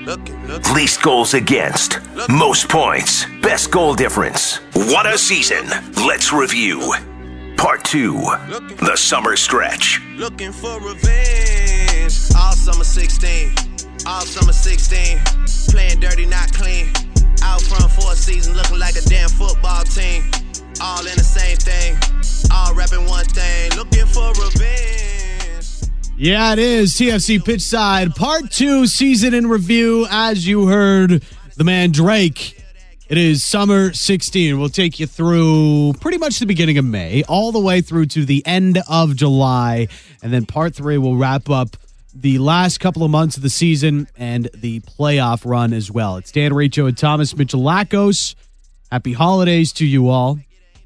Least goals against, most points, best goal difference. What a season. Let's review. Part 2, the summer stretch. Looking for revenge. All summer 16. All summer 16. Playing dirty, not clean. Out front for a season, looking like a damn football team. All in the same thing. All repping one thing. Looking for revenge. Yeah, it is. TFC Pitchside, Part 2, season in review. As you heard, the man Drake. It is summer 16. We'll take you through pretty much the beginning of May, all the way through to the end of July. And then Part 3 will wrap up the last couple of months of the season and the playoff run as well. It's Dan Riccio and Thomas Michalakos. Happy holidays to you all.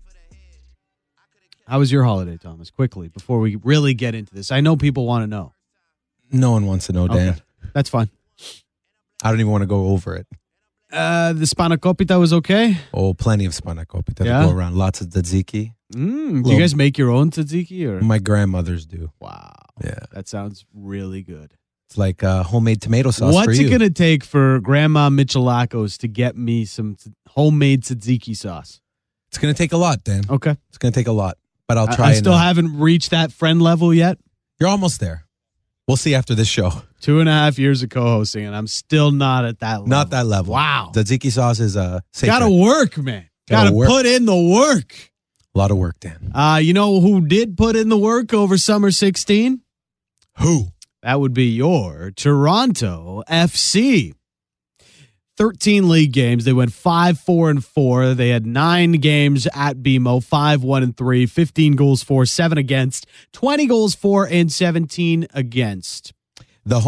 How was your holiday, Thomas? Quickly, before we really get into this. I know people want to know. No one wants to know, Dan. Okay, that's fine. I don't even want to go over it. The spanakopita was okay? Oh, plenty of spanakopita Yeah? to go around. Lots of tzatziki. Do you guys make your own tzatziki? Or? My grandmothers do. Wow. Yeah. That sounds really good. It's like homemade tomato sauce for What's you. it going to take for Grandma Michalakos to get me some homemade tzatziki sauce? It's going to take a lot, Dan. Okay. It's going to take a lot. But I'll try. I still haven't reached that friend level yet. You're almost there. We'll see after this show. 2.5 years of co-hosting, and I'm still not at that level. Not that level. Wow. Tzatziki sauce is sacred. Gotta work, man. Gotta Gotta work. put in the work. A lot of work, Dan. You know who did put in the work over summer 16? Who? That would be your Toronto FC. 13 league games. They went 5-4-4. They had 9 games at BMO, 5-1-3, 15 goals for, 7 against, 20 goals for, and 17 against. The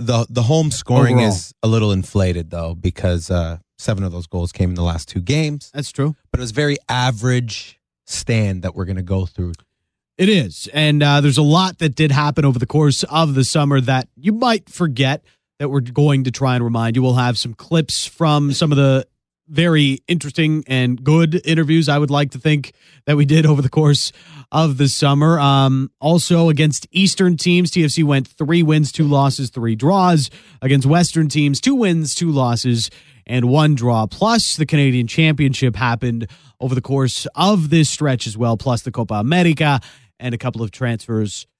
home scoring Overall. is a little inflated, though, because 7 of those goals came in the last 2 games. That's true. But it was very average stand that we're going to go through. It is. And there's a lot that did happen over the course of the summer that you might forget that we're going to try and remind you. We'll have some clips from some of the very interesting and good interviews, I would like to think, that we did over the course of the summer. Also, against Eastern teams, TFC went 3 wins, 2 losses, 3 draws. Against Western teams, 2 wins, 2 losses, and 1 draw. Plus, the Canadian Championship happened over the course of this stretch as well, plus the Copa America and a couple of transfers.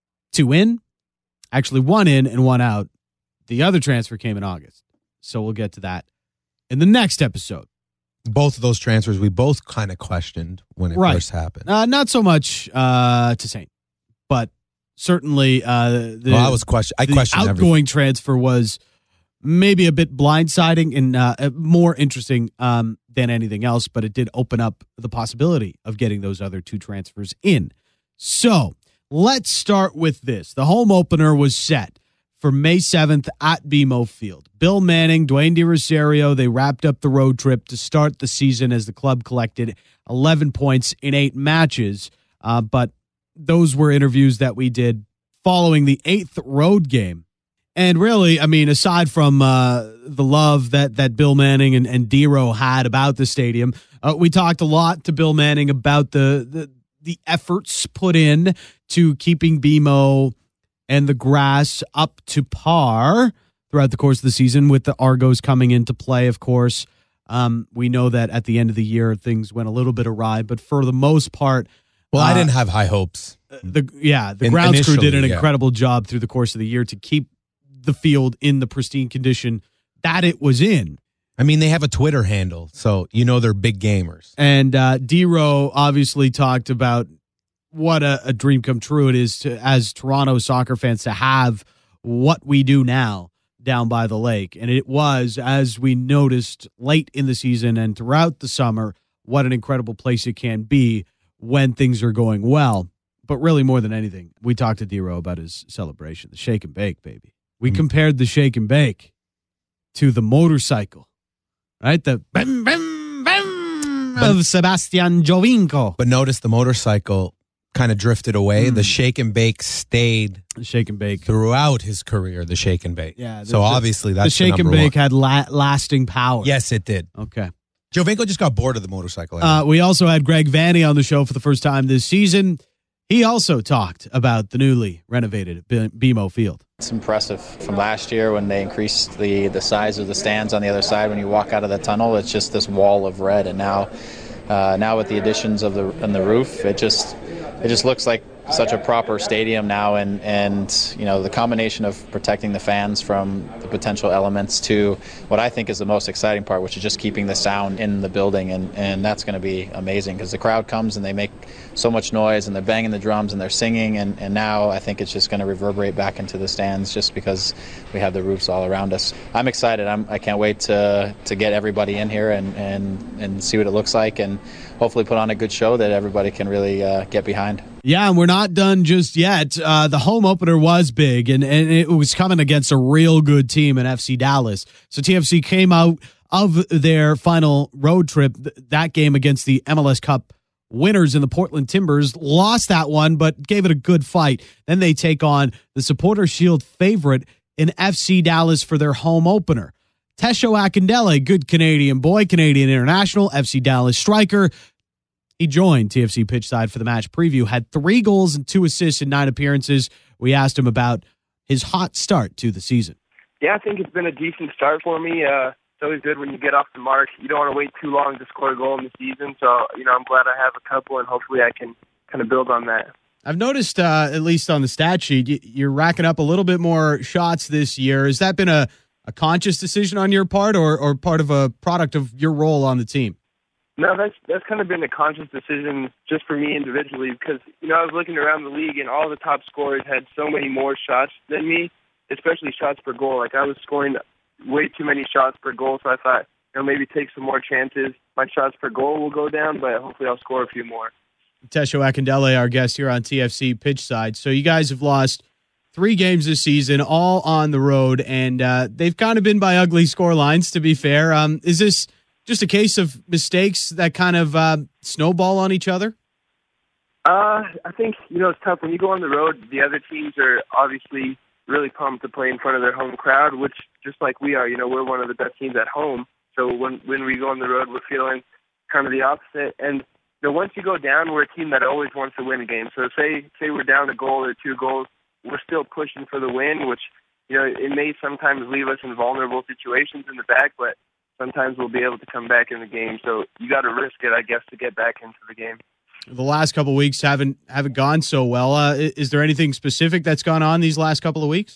2 in, actually 1 in and 1 out. The other transfer came in August, so we'll get to that in the next episode. Both of those transfers we both kind of questioned when it first happened. Not so much to Saint, but certainly I questioned outgoing everything. transfer was maybe a bit blindsiding and more interesting than anything else, but it did open up the possibility of getting those other 2 transfers in. So let's start with this. The home opener was set for May 7th at BMO Field. Bill Manning, Dwayne DeRosario, they wrapped up the road trip to start the season as the club collected 11 points in 8 matches. But those were interviews that we did following the 8th road game. And really, I mean, aside from the love that Bill Manning and Dero had about the stadium, we talked a lot to Bill Manning about the efforts put in to keeping BMO and the grass up to par throughout the course of the season, with the Argos coming into play, of course. We know that at the end of the year, things went a little bit awry, but for the most part... Well, I didn't have high hopes. The grounds crew did an incredible job through the course of the year to keep the field in the pristine condition that it was in. I mean, they have a Twitter handle, so you know they're big gamers. And D-Row obviously talked about what a dream come true it is to, as Toronto soccer fans, to have what we do now down by the lake. And it was, as we noticed late in the season and throughout the summer, what an incredible place it can be when things are going well. But really, more than anything, we talked to D-Row about his celebration, the shake and bake, baby. We compared the shake and bake to the motorcycle, right? The bam, bam, bam of Sebastian Giovinco. But notice the motorcycle kind of drifted away. The shake and bake stayed shake and bake throughout his career. The shake and bake. Yeah. So obviously that's the shake and bake had lasting power. Yes, it did. Okay. Giovinco just got bored of the motorcycle. We also had Greg Vanny on the show for the first time this season. He also talked about the newly renovated BMO Field. It's impressive. From last year when they increased the size of the stands on the other side, when you walk out of the tunnel, it's just this wall of red. And now with the additions of the roof, it just looks like such a proper stadium now, and the combination of protecting the fans from the potential elements to what I think is the most exciting part, which is just keeping the sound in the building, and that's going to be amazing because the crowd comes and they make so much noise and they're banging the drums and they're singing, and now I think it's just going to reverberate back into the stands just because we have the roofs all around us. I'm excited. I can't wait to get everybody in here and see what it looks like, and hopefully put on a good show that everybody can really get behind. Yeah, and we're not done just yet. The home opener was big, and it was coming against a real good team in FC Dallas. So TFC came out of their final road trip, that game against the MLS Cup winners in the Portland Timbers, lost that one, but gave it a good fight. Then they take on the Supporter Shield favorite in FC Dallas for their home opener. Tesho Akindele, good Canadian boy, Canadian international, FC Dallas striker. He joined TFC Pitchside for the match preview, had 3 goals and 2 assists in 9 appearances. We asked him about his hot start to the season. Yeah, I think it's been a decent start for me. It's always good when you get off the mark. You don't want to wait too long to score a goal in the season. So, I'm glad I have a couple, and hopefully I can kind of build on that. I've noticed, at least on the stat sheet, you're racking up a little bit more shots this year. Has that been a conscious decision on your part or part of a product of your role on the team? No, that's kind of been a conscious decision just for me individually because, I was looking around the league and all the top scorers had so many more shots than me, especially shots per goal. Like I was scoring way too many shots per goal, so I thought, maybe take some more chances. My shots per goal will go down, but hopefully I'll score a few more. Tesho Akindele, our guest here on TFC Pitchside. So you guys have lost 3 games this season, all on the road, and they've kind of been by ugly score lines, to be fair. Is this just a case of mistakes that kind of snowball on each other? I think, it's tough. When you go on the road, the other teams are obviously really pumped to play in front of their home crowd, which, just like we are, we're one of the best teams at home. So when we go on the road, we're feeling kind of the opposite. And once you go down, we're a team that always wants to win a game. So say we're down a goal or 2 goals, we're still pushing for the win, which, it may sometimes leave us in vulnerable situations in the back, but sometimes we'll be able to come back in the game. So you got to risk it, I guess, to get back into the game. The last couple of weeks haven't gone so well. Is there anything specific that's gone on these last couple of weeks?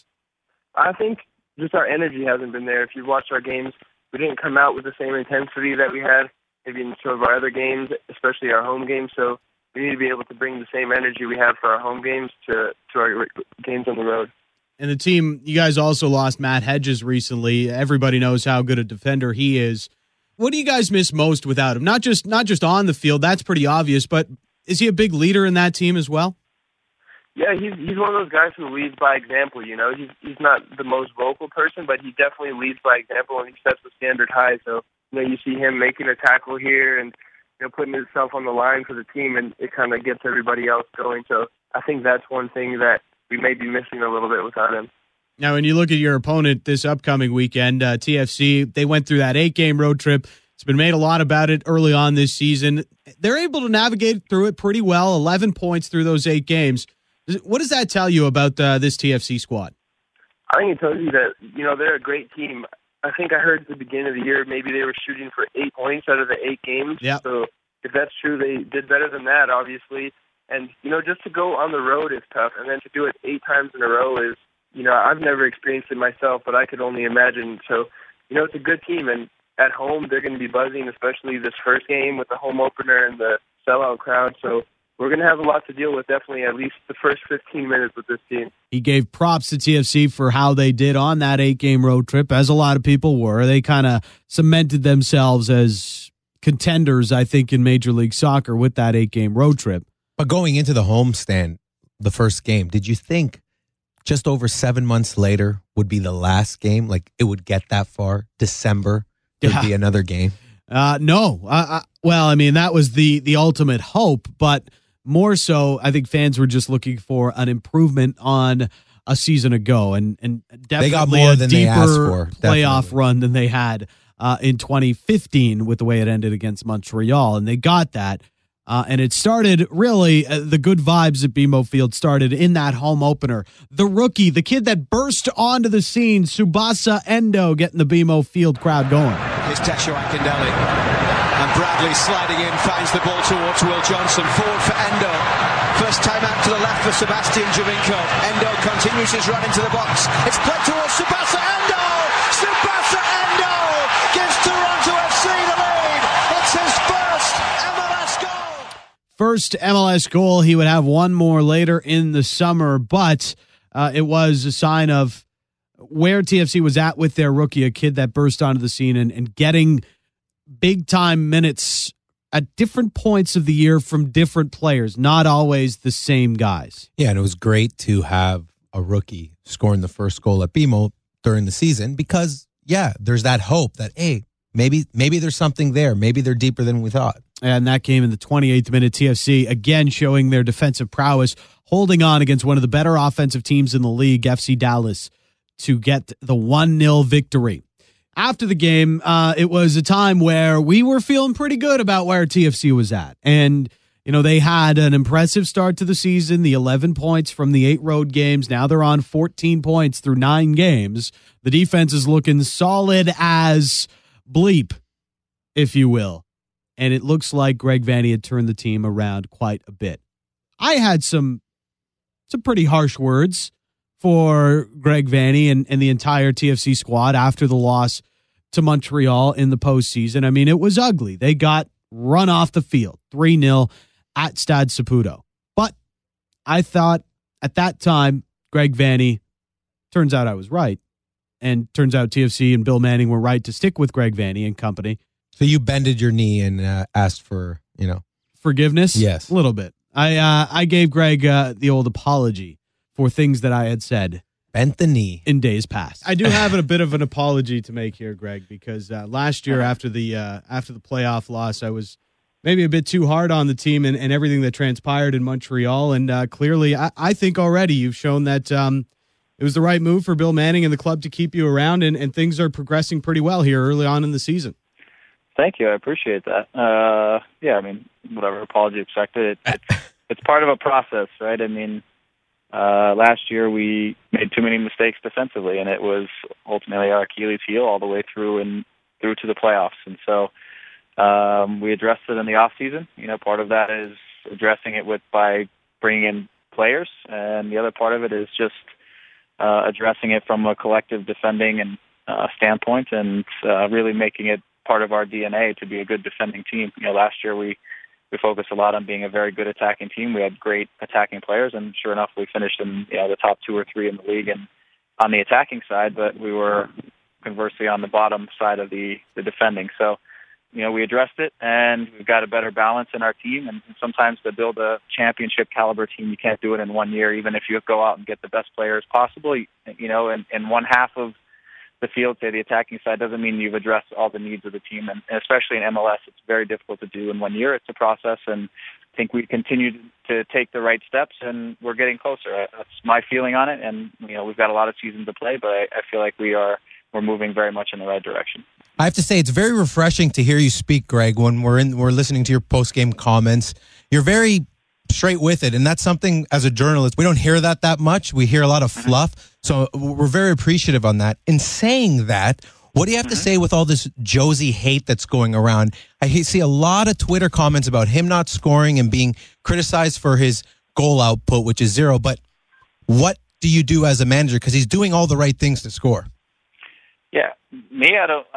I think just our energy hasn't been there. If you've watched our games, we didn't come out with the same intensity that we had maybe in some of our other games, especially our home games. So we need to be able to bring the same energy we have for our home games to our games on the road. And the team, you guys also lost Matt Hedges recently. Everybody knows how good a defender he is. What do you guys miss most without him? Not just on the field, that's pretty obvious, but is he a big leader in that team as well? Yeah, he's one of those guys who leads by example, He's not the most vocal person, but he definitely leads by example, and he sets the standard high. So, you see him making a tackle here and, putting himself on the line for the team, and it kind of gets everybody else going. So I think that's one thing that we may be missing a little bit without him. Now, when you look at your opponent this upcoming weekend, TFC, they went through that 8-game road trip. It's been made a lot about it early on this season. They're able to navigate through it pretty well, 11 points through those 8 games. What does that tell you about this TFC squad? I think it tells you that, they're a great team. I think I heard at the beginning of the year maybe they were shooting for 8 points out of the 8 games. Yep. So if that's true, they did better than that, obviously. And, just to go on the road is tough. And then to do it 8 times in a row is, I've never experienced it myself, but I could only imagine. So, it's a good team. And at home, they're going to be buzzing, especially this first game with the home opener and the sellout crowd. So we're going to have a lot to deal with, definitely at least the first 15 minutes with this team. He gave props to TFC for how they did on that 8-game road trip, as a lot of people were. They kind of cemented themselves as contenders, I think, in Major League Soccer with that 8-game road trip. But going into the homestand, the first game, did you think just over 7 months later would be the last game? Like it would get that far? December, there'd be another game? No. Well, I mean, that was the ultimate hope, but more so, I think fans were just looking for an improvement on a season ago, and definitely they got more than they asked for. Playoff run than they had in 2015 with the way it ended against Montreal, and they got that. And it started really, the good vibes at BMO Field started in that home opener. The rookie, the kid that burst onto the scene, Tsubasa Endo, getting the BMO Field crowd going. Here's Tesho Akindele. And Bradley sliding in, finds the ball towards Will Johnson. Forward for Endo. First time out to the left for Sebastian Javinko. Endo continues his run into the box. It's played towards Tsubasa Endo! Tsubasa Endo gives Toronto FC the lead. It's his first MLS goal. First MLS goal. He would have one more later in the summer, but it was a sign of where TFC was at with their rookie, a kid that burst onto the scene and getting big-time minutes at different points of the year from different players, not always the same guys. Yeah, and it was great to have a rookie scoring the first goal at BMO during the season because, yeah, there's that hope that, hey, maybe there's something there. Maybe they're deeper than we thought. And that game in the 28th minute, TFC again showing their defensive prowess, holding on against one of the better offensive teams in the league, FC Dallas, to get the 1-0 victory. After the game, it was a time where we were feeling pretty good about where TFC was at. And, you know, they had an impressive start to the season, the 11 points from the 8 road games. Now they're on 14 points through 9 games. The defense is looking solid as bleep, if you will. And it looks like Greg Vanney had turned the team around quite a bit. I had some pretty harsh words for Greg Vanney and the entire TFC squad after the loss to Montreal in the postseason. I mean, it was ugly. They got run off the field, 3-0 at Stade Saputo. But I thought at that time, Greg Vanney, turns out I was right. And turns out TFC and Bill Manning were right to stick with Greg Vanney and company. So you bended your knee and asked for, forgiveness? Yes. A little bit. I gave Greg the old apology for things that I had said. Bent the knee. In days past. I do have a bit of an apology to make here, Greg, because last year after the playoff loss, I was maybe a bit too hard on the team and everything that transpired in Montreal. And clearly, I think already you've shown that it was the right move for Bill Manning and the club to keep you around, and things are progressing pretty well here early on in the season. Thank you. I appreciate that. Yeah, I mean, whatever apology expected. It's part of a process, right? I mean, last year we made too many mistakes defensively, and it was ultimately our Achilles heel all the way through to the playoffs. And so we addressed it in the off season. You know, part of that is addressing it by bringing in players, and the other part of it is just addressing it from a collective defending and standpoint, and really making it part of our DNA to be a good defending team. You know, last year we focused a lot on being a very good attacking team. We had great attacking players, and sure enough, we finished in the top 2 or 3 in the league and on the attacking side, but we were conversely on the bottom side of the defending. So, you know, we addressed it, and we've got a better balance in our team, and sometimes to build a championship caliber team, you can't do it in 1 year, even if you go out and get the best players possible. You know, in one half of the field, say the attacking side, doesn't mean you've addressed all the needs of the team. And especially in MLS, it's very difficult to do in 1 year. It's a process, and I think we continue to take the right steps, and we're getting closer. That's my feeling on it. And, you know, we've got a lot of season to play, but I feel like we're moving very much in the right direction. I have to say, it's very refreshing to hear you speak, Greg, when we're listening to your post-game comments. You're very straight with it, and that's something as a journalist we don't hear that much. We hear a lot of fluff, so we're very appreciative on that. In saying that, what do you have to say with all this Jozy hate that's going around? I see a lot of Twitter comments about him not scoring and being criticized for his goal output, which is 0, but what do you do as a manager, because he's doing all the right things to score? Yeah, me,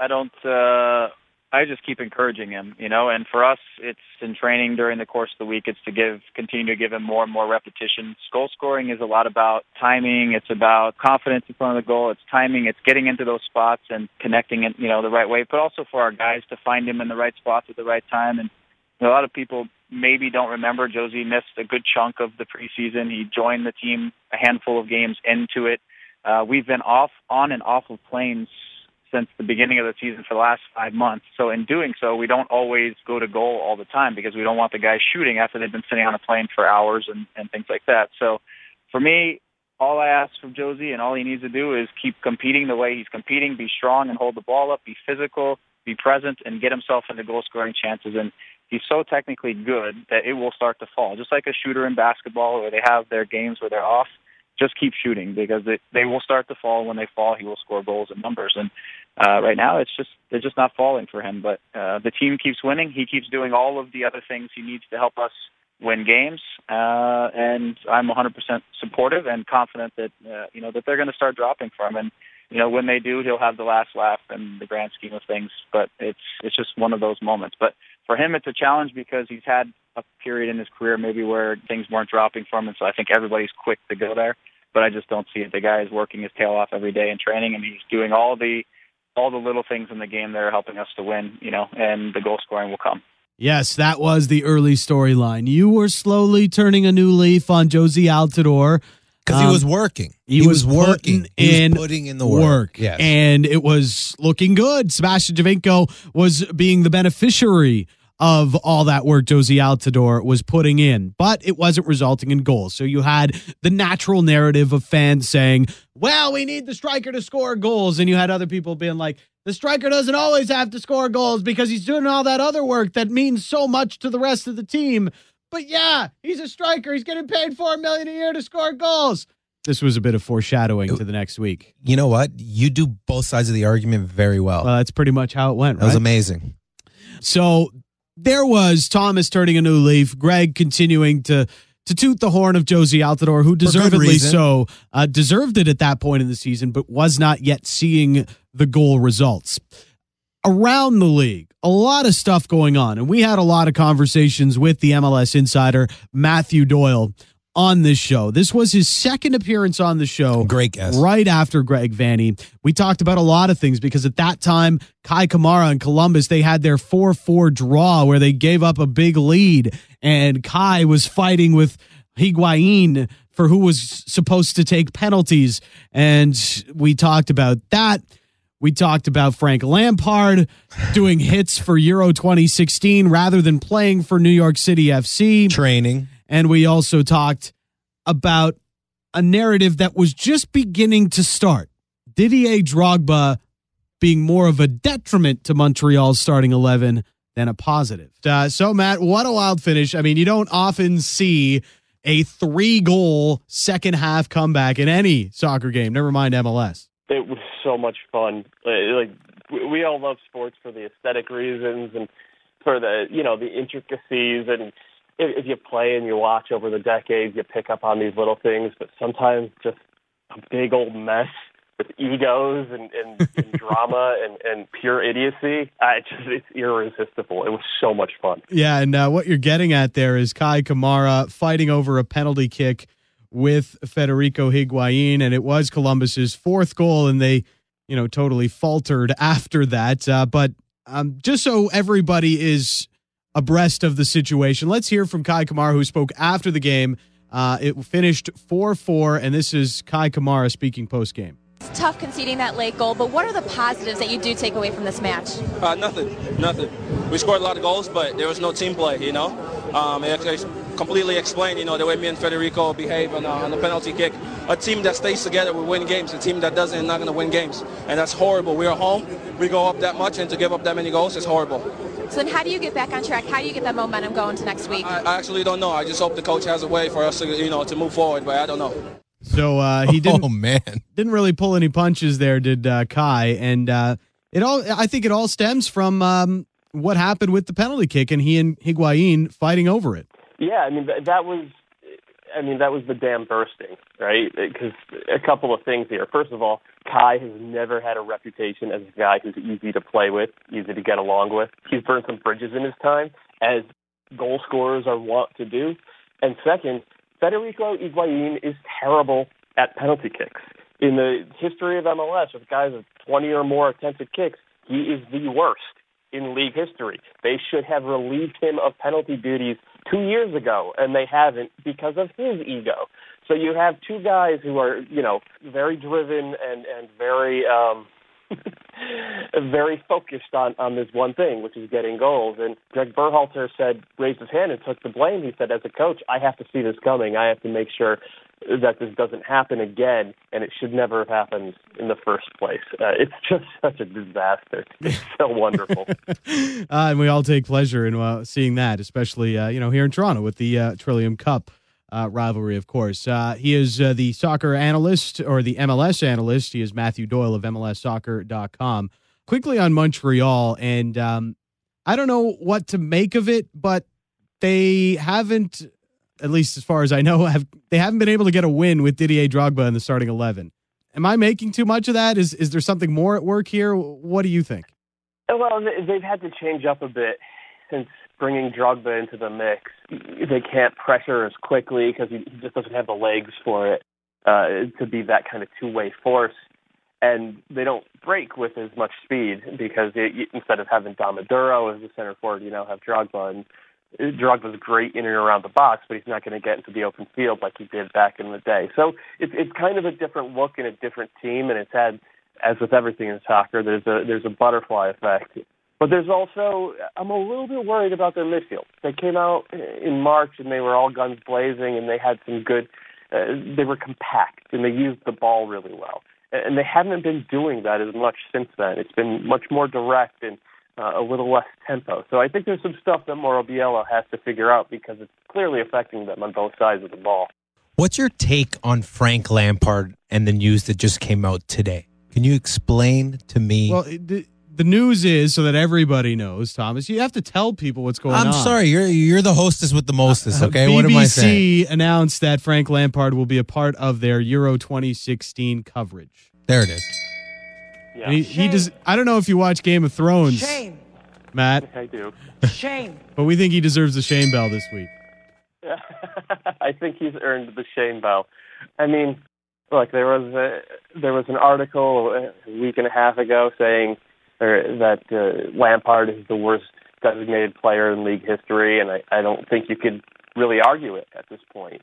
I just keep encouraging him, you know, and for us, it's in training during the course of the week, it's to continue to give him more and more repetitions. Goal scoring is a lot about timing. It's about confidence in front of the goal. It's timing. It's getting into those spots and connecting it, you know, the right way, but also for our guys to find him in the right spots at the right time. And you know, a lot of people maybe don't remember Jozy missed a good chunk of the preseason. He joined the team a handful of games into it. We've been on and off of planes since the beginning of the season for the last 5 months. So in doing so, we don't always go to goal all the time because we don't want the guys shooting after they've been sitting on a plane for hours and things like that. So for me, all I ask from Jozy and all he needs to do is keep competing the way he's competing, be strong and hold the ball up, be physical, be present and get himself into goal-scoring chances. And he's so technically good that it will start to fall. Just like a shooter in basketball where they have their games where they're off, just keep shooting because they will start to fall. When they fall, he will score goals and numbers. And right now, they're just not falling for him. But the team keeps winning. He keeps doing all of the other things he needs to help us win games. And I'm 100% supportive and confident that that they're going to start dropping for him. And when they do, he'll have the last laugh in the grand scheme of things. But it's just one of those moments. But for him, it's a challenge because he's had a period in his career maybe where things weren't dropping for him, and so I think everybody's quick to go there. But I just don't see it. The guy is working his tail off every day in training, and he's doing all the little things in the game that are helping us to win, and the goal scoring will come. Yes, that was the early storyline. You were slowly turning a new leaf on Jozy Altidore. Because he was working. He was working. He was putting in the work. Yes. And it was looking good. Sebastian Giovinco was being the beneficiary of all that work Jozy Altidore was putting in, but it wasn't resulting in goals. So you had the natural narrative of fans saying, well, we need the striker to score goals. And you had other people being like, the striker doesn't always have to score goals because he's doing all that other work that means so much to the rest of the team. But yeah, he's a striker. He's getting paid $4 million a year to score goals. This was a bit of foreshadowing to the next week. You know what? You do both sides of the argument very well. Well, that's pretty much how it went, right? That was amazing. So there was Thomas turning a new leaf, Greg continuing to toot the horn of Jozy Altidore, who deservedly so deserved it at that point in the season, but was not yet seeing the goal results. Around the league, a lot of stuff going on, and we had a lot of conversations with the MLS insider, Matthew Doyle, on this show. This was his second appearance on the show. Great guest. Right after Greg Vanney. We talked about a lot of things because at that time, Kai Kamara and Columbus, they had their 4-4 draw where they gave up a big lead, and Kai was fighting with Higuain for who was supposed to take penalties. And we talked about that. We talked about Frank Lampard doing hits for Euro 2016 rather than playing for New York City FC. Training. And we also talked about a narrative that was just beginning to start. Didier Drogba being more of a detriment to Montreal's starting 11 than a positive. So, Matt, what a wild finish. I mean, you don't often see a 3-goal second half comeback in any soccer game, never mind MLS. It was so much fun. We all love sports for the aesthetic reasons and for the intricacies. And if you play and you watch over the decades, you pick up on these little things. But sometimes just a big old mess with egos and drama and pure idiocy. It's irresistible. It was so much fun. Yeah, and what you're getting at there is Kai Kamara fighting over a penalty kick with Federico Higuain, and it was Columbus's 4th goal, and they, totally faltered after that. But just so everybody is abreast of the situation, let's hear from Kai Kamara, who spoke after the game. It finished 4-4, and this is Kai Kamara speaking post-game. It's tough conceding that late goal, but what are the positives that you do take away from this match? Nothing. We scored a lot of goals, but there was no team play, It completely explained, the way me and Federico behave on the penalty kick. A team that stays together will win games. A team that doesn't is not going to win games. And that's horrible. We're home. We go up that much, and to give up that many goals is horrible. So then how do you get back on track? How do you get that momentum going to next week? I actually don't know. I just hope the coach has a way for us to, to move forward, but I don't know. So he didn't really pull any punches there, did Kai, and I think it all stems from what happened with the penalty kick and he and Higuain fighting over it. Yeah, that was the dam bursting, right? Because a couple of things here. First of all, Kai has never had a reputation as a guy who's easy to play with, easy to get along with. He's burned some bridges in his time, as goal scorers are wont to do. And second, Federico Higuain is terrible at penalty kicks. In the history of MLS, with guys with 20 or more attempted kicks, he is the worst in league history. They should have relieved him of penalty duties 2 years ago, and they haven't because of his ego. So you have two guys who are, very driven and very very focused on this one thing, which is getting goals. And Greg Berhalter raised his hand and took the blame. He said, as a coach, I have to see this coming. I have to make sure that this doesn't happen again, and it should never have happened in the first place. It's just such a disaster. It's so wonderful. And we all take pleasure in seeing that, especially here in Toronto with the Trillium Cup rivalry, of course. He is the soccer analyst, or the MLS analyst. He is Matthew Doyle of MLSsoccer.com. Quickly on Montreal, and I don't know what to make of it, but they haven't, at least as far as I know, they haven't been able to get a win with Didier Drogba in the starting 11. Am I making too much of that? Is there something more at work here? What do you think? Well, they've had to change up a bit since bringing Drogba into the mix. They can't pressure as quickly because he just doesn't have the legs for it to be that kind of two-way force. And they don't break with as much speed because instead of having Damaduro as the center forward, you now have Drogba. And Drogba's great in and around the box, but he's not going to get into the open field like he did back in the day. So it's kind of a different look and a different team, and it's had, as with everything in soccer, there's a butterfly effect. But there's also, I'm a little bit worried about their midfield. They came out in March and they were all guns blazing, and they had some good, they were compact and they used the ball really well. And they haven't been doing that as much since then. It's been much more direct and a little less tempo. So I think there's some stuff that Mauro Biello has to figure out because it's clearly affecting them on both sides of the ball. What's your take on Frank Lampard and the news that just came out today? Can you explain to me? Well, the news is, so that everybody knows, Thomas, you have to tell people what's going on. I'm sorry, you're the hostess with the mostest, okay? BBC what am I saying? announced that Frank Lampard will be a part of their Euro 2016 coverage. There it is. Yeah. He does. I don't know if you watch Game of Thrones, Shame. Matt. I do. Shame. But we think he deserves the shame bell this week. I think he's earned the shame bell. I mean, look, there was an article a week and a half ago saying that Lampard is the worst designated player in league history, and I don't think you could really argue it at this point.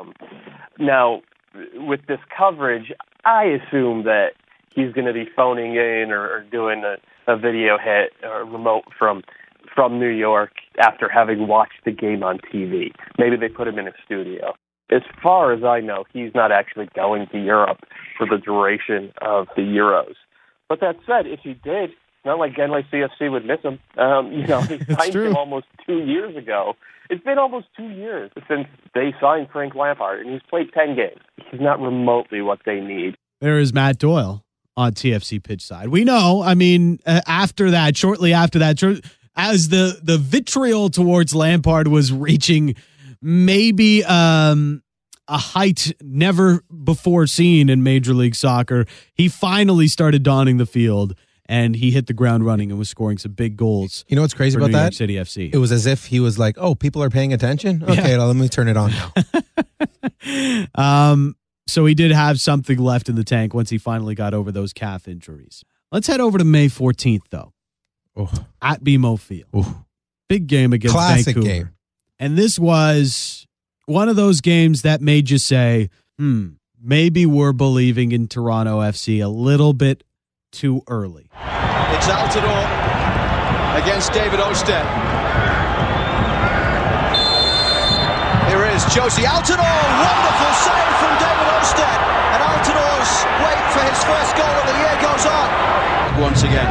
Now, with this coverage, I assume that he's going to be phoning in or doing a video hit or remote from New York after having watched the game on TV. Maybe they put him in a studio. As far as I know, he's not actually going to Europe for the duration of the Euros. But that said, if he did, not like Genley CFC would miss him. He signed him almost 2 years ago. It's been almost 2 years since they signed Frank Lampard, and he's played 10 games. He's not remotely what they need. There is Matt Doyle on TFC pitch side. We know, I mean, shortly after that, as the vitriol towards Lampard was reaching maybe a height never before seen in Major League Soccer, he finally started donning the field, and he hit the ground running and was scoring some big goals. You know what's crazy about New York that? City FC. It was as if he was like, oh, people are paying attention? Okay, well, let me turn it on now. So he did have something left in the tank once he finally got over those calf injuries. Let's head over to May 14th, though, at BMO Field. Big game against Classic Vancouver. game. And this was one of those games that made you say, maybe we're believing in Toronto FC a little bit too early. It's Altidore against David Ousted. Here is Josie Altidore. Wonderful save from David Ousted. And Altidore's wait for his first goal of the year goes on. Once again.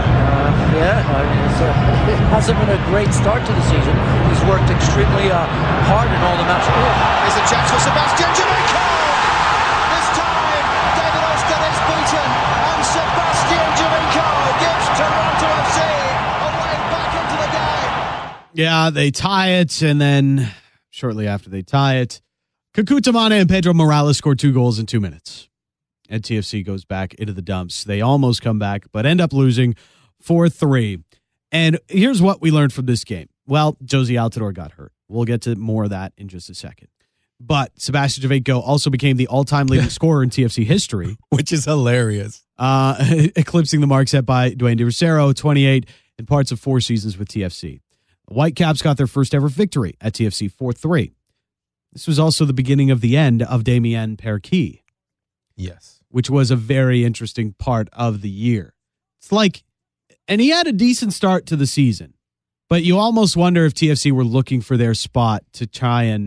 It hasn't been a great start to the season. He's worked extremely hard in all the matches. Here's a chance for Sebastian Javinko. This time, David Ousted is beaten. And Sebastian Javinko gives Toronto FC a way back into the game. Yeah, they tie it, and then shortly after they tie it, Kaku Tamane and Pedro Morales score 2 goals in 2 minutes. And TFC goes back into the dumps. They almost come back, but end up losing 4-3. And here's what we learned from this game. Well, Josie Altidore got hurt. We'll get to more of that in just a second. But Sebastian Javinko also became the all-time leading scorer in TFC history. Which is hilarious. Eclipsing the mark set by Dwayne De Rosero, 28 in parts of 4 seasons with TFC. Whitecaps got their first ever victory at TFC 4-3. This was also the beginning of the end of Damien Perquis. Yes. Which was a very interesting part of the year. It's like, and he had a decent start to the season, but you almost wonder if TFC were looking for their spot to try and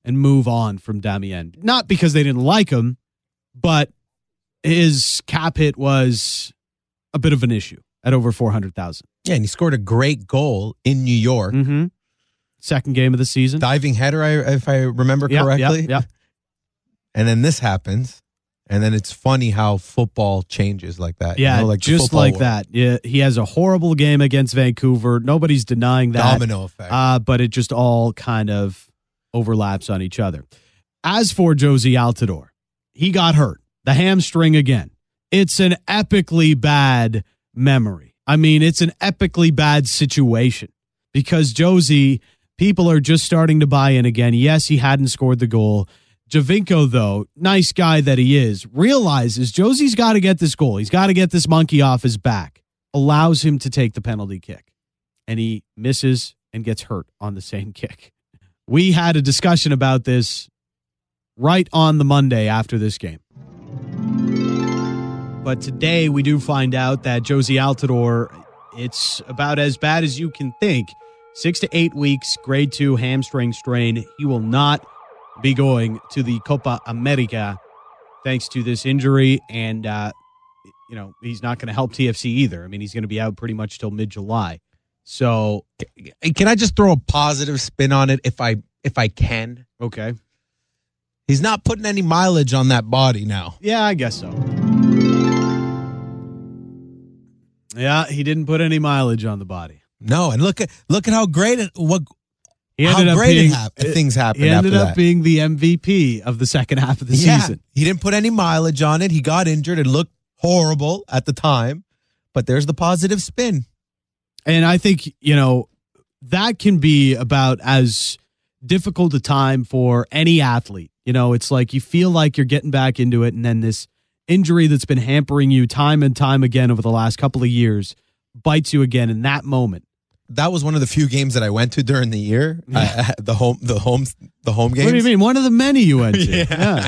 and move on from Damien. Not because they didn't like him, but his cap hit was a bit of an issue at over $400,000. Yeah, and he scored a great goal in New York. Mm-hmm. Second game of the season. Diving header, if I remember correctly. Yep. And then this happens. And then it's funny how football changes like that. Yeah, like just like that. Yeah, he has a horrible game against Vancouver. Nobody's denying that. Domino effect. But it just all kind of overlaps on each other. As for Jozy Altidore, he got hurt. The hamstring again. It's an epically bad memory. I mean, it's an epically bad situation because Jozy, people are just starting to buy in again. Yes, he hadn't scored the goal. Giovinco, though, nice guy that he is, realizes Jozy's got to get this goal. He's got to get this monkey off his back. Allows him to take the penalty kick. And he misses and gets hurt on the same kick. We had a discussion about this right on the Monday after this game. But today we do find out that Jozy Altidore, it's about as bad as you can think. 6 to 8 weeks, grade 2 hamstring strain. He will not be going to the Copa America thanks to this injury. And, he's not going to help TFC either. I mean, he's going to be out pretty much till mid-July. So can I just throw a positive spin on it if I can? Okay. He's not putting any mileage on that body now. Yeah, I guess so. Yeah, he didn't put any mileage on the body. No, and look at how great things happened. He ended after up that. being the MVP of the second half of the season. He didn't put any mileage on it. He got injured. It looked horrible at the time, but there's the positive spin. And I think, that can be about as difficult a time for any athlete. It's like you feel like you're getting back into it, and then this injury that's been hampering you time and time again over the last couple of years bites you again in that moment. That was one of the few games that I went to during the year. The home games. What do you mean? One of the many you went to. Yeah.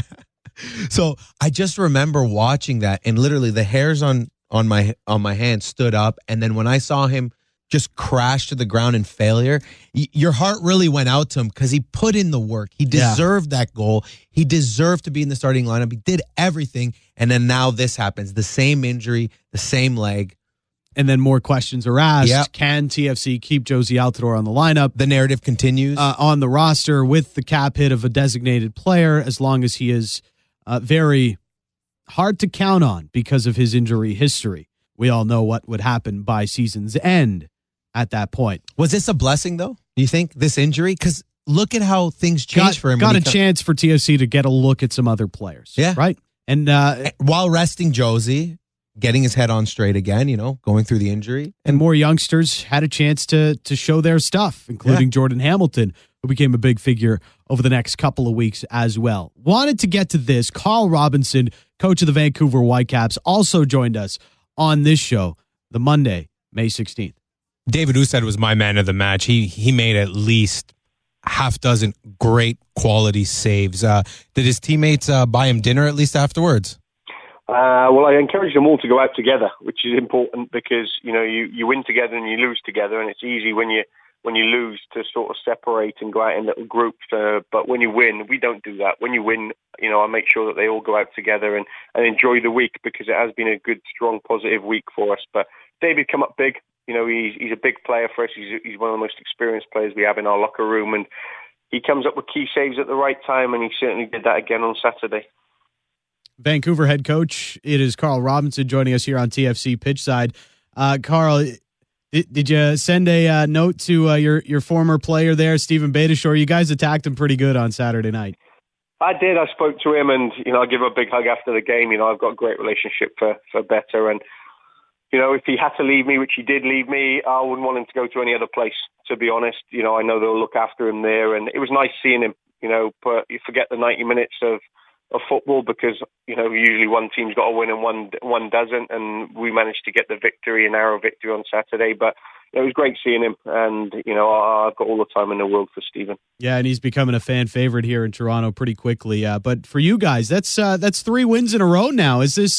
So I just remember watching that, and literally the hairs on my hand stood up, and then when I saw him just crash to the ground in failure, your heart really went out to him because he put in the work. He deserved that goal. He deserved to be in the starting lineup. He did everything, and then now this happens. The same injury, the same leg. And then more questions are asked. Yep. Can TFC keep Jozy Altidore on the lineup? The narrative continues. On the roster with the cap hit of a designated player, as long as he is very hard to count on because of his injury history. We all know what would happen by season's end at that point. Was this a blessing, though? Do you think, this injury? Because look at how things changed for him. Got a chance for TFC to get a look at some other players. Yeah. Right? And while resting Jozy, getting his head on straight again, going through the injury. And more youngsters had a chance to show their stuff, including Jordan Hamilton, who became a big figure over the next couple of weeks as well. Wanted to get to this. Carl Robinson, coach of the Vancouver Whitecaps, also joined us on this show, the Monday, May 16th. David Ousted was my man of the match. He made at least half dozen great quality saves. Did his teammates buy him dinner at least afterwards? Well, I encourage them all to go out together, which is important because you win together and you lose together, and it's easy when you lose to sort of separate and go out in little groups. But when you win, we don't do that. When you win, I make sure that they all go out together and enjoy the week because it has been a good, strong, positive week for us. But David come up big. He's a big player for us. He's one of the most experienced players we have in our locker room, and he comes up with key saves at the right time, and he certainly did that again on Saturday. Vancouver head coach, it is Carl Robinson joining us here on TFC Pitchside. Carl, did you send a note to your former player there, Stephen Beitashour? You guys attacked him pretty good on Saturday night. I did. I spoke to him, and I give him a big hug after the game. I've got a great relationship for Beta, and if he had to leave me, which he did leave me, I wouldn't want him to go to any other place, to be honest. I know they'll look after him there, and it was nice seeing him, but you forget the 90 minutes of football because, usually one team's got to win and one doesn't, and we managed to get the victory, a narrow victory on Saturday, but it was great seeing him, and, I've got all the time in the world for Stephen. Yeah, and he's becoming a fan favorite here in Toronto pretty quickly, but for you guys, that's 3 wins in a row now. Is this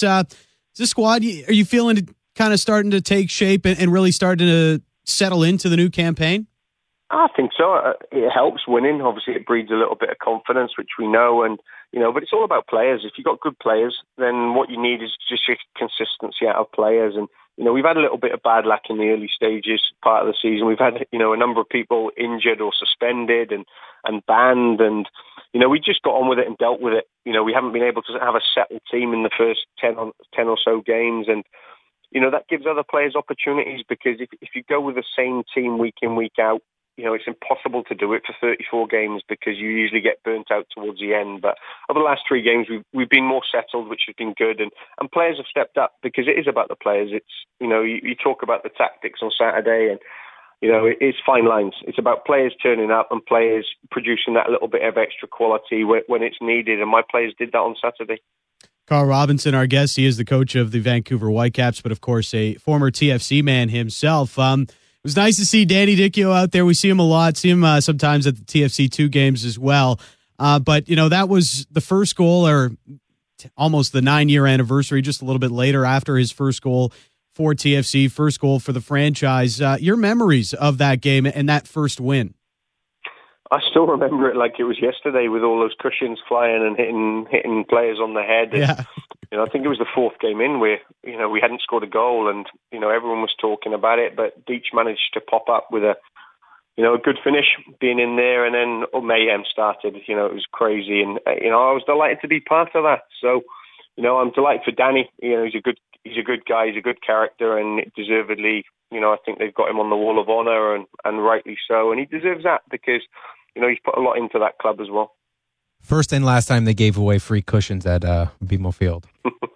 squad, are you feeling it kind of starting to take shape and really starting to settle into the new campaign? I think so. It helps winning. Obviously, it breeds a little bit of confidence, which we know, and but it's all about players. If you've got good players, then what you need is just consistency out of players. And we've had a little bit of bad luck in the early stages, part of the season. We've had a number of people injured or suspended and banned, and we just got on with it and dealt with it. We haven't been able to have a settled team in the first 10 or so games, and that gives other players opportunities, because if you go with the same team week in, week out, it's impossible to do it for 34 games, because you usually get burnt out towards the end. But over the last 3 games, we've been more settled, which has been good, and players have stepped up, because it is about the players. It's you talk about the tactics on Saturday, and it's fine lines. It's about players turning up and players producing that little bit of extra quality when it's needed, and my players did that on Saturday. Carl Robinson, our guest. He is the coach of the Vancouver Whitecaps, but of course a former TFC man himself. It was nice to see Danny Dichio out there. We see him a lot, see him sometimes at the TFC 2 games as well. But, that was the first goal, or almost the 9-year anniversary, just a little bit later after his first goal for TFC, first goal for the franchise. Your memories of that game and that first win? I still remember it like it was yesterday, with all those cushions flying and hitting players on the head. And, yeah. I think it was the 4th game in where, we hadn't scored a goal, and, everyone was talking about it, but Deitch managed to pop up with a good finish, being in there, and then mayhem started. It was crazy, and, I was delighted to be part of that. So, I'm delighted for Danny. He's a good guy, he's a good character, and deservedly, I think they've got him on the Wall of Honor, and rightly so, and he deserves that, because, he's put a lot into that club as well. First and last time they gave away free cushions at BMO Field.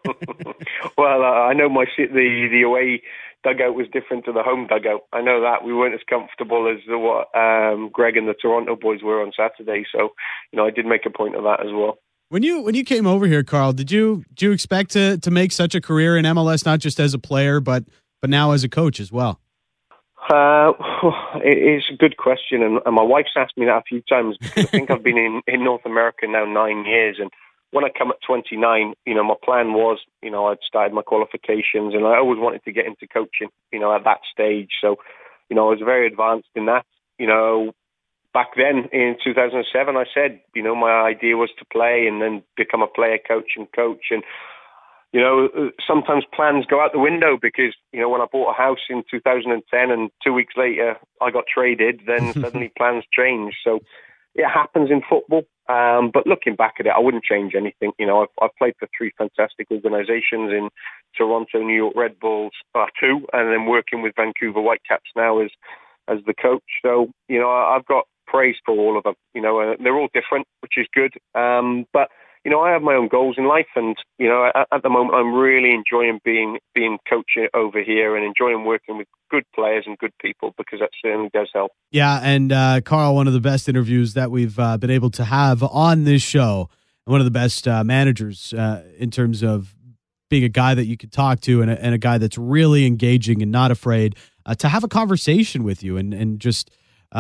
Well, I know the away dugout was different to the home dugout. I know that we weren't as comfortable as what Greg and the Toronto boys were on Saturday. So, I did make a point of that as well. When you came over here, Carl, did you expect to make such a career in MLS, not just as a player, but now as a coach as well? It's a good question, and my wife's asked me that a few times, because I think I've been in North America now 9 years, and when I come at 29, my plan was, I'd started my qualifications, and I always wanted to get into coaching, at that stage. So, I was very advanced in that. Back then in 2007, I said, my idea was to play and then become a player coach. And, sometimes plans go out the window, because, when I bought a house in 2010 and 2 weeks later I got traded, then suddenly plans change. So it happens in football. But looking back at it, I wouldn't change anything. I've played for 3 fantastic organizations in Toronto, New York Red Bulls, 2, and then working with Vancouver Whitecaps now as the coach. So, I've got praise for all of them. They're all different, which is good. But I have my own goals in life, and at the moment I'm really enjoying being coach over here, and enjoying working with good players and good people, because that certainly does help. Yeah, and Carl, one of the best interviews that we've been able to have on this show, and one of the best managers in terms of being a guy that you could talk to, and a guy that's really engaging and not afraid to have a conversation with you and just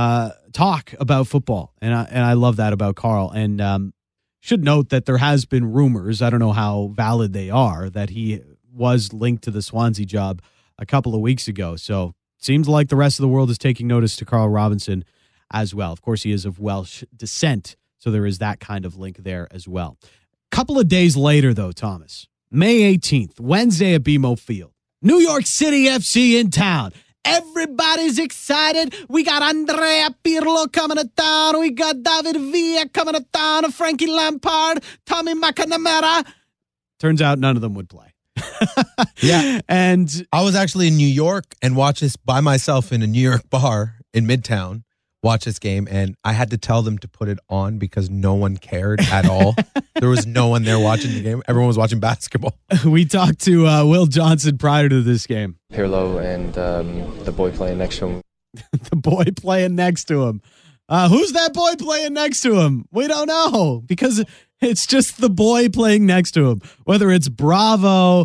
talk about football. And I love that about Carl. And should note that there has been rumors, I don't know how valid they are, that he was linked to the Swansea job a couple of weeks ago. So seems like the rest of the world is taking notice to Carl Robinson as well. Of course, he is of Welsh descent, so there is that kind of link there as well. Couple of days later, though, Thomas, May 18th, Wednesday at BMO Field, New York City FC in town. Everybody's excited. We got Andrea Pirlo coming to town. We got David Villa coming to town. Frankie Lampard, Tommy McNamara. Turns out none of them would play. Yeah. And I was actually in New York and watched this by myself in a New York bar in Midtown, watch this game, and I had to tell them to put it on because no one cared at all. There was no one there watching the game. Everyone was watching basketball. We talked to Will Johnson prior to this game. Pirlo and the boy playing next to him. The boy playing next to him. Who's that boy playing next to him? We don't know, because it's just the boy playing next to him. Whether it's Bravo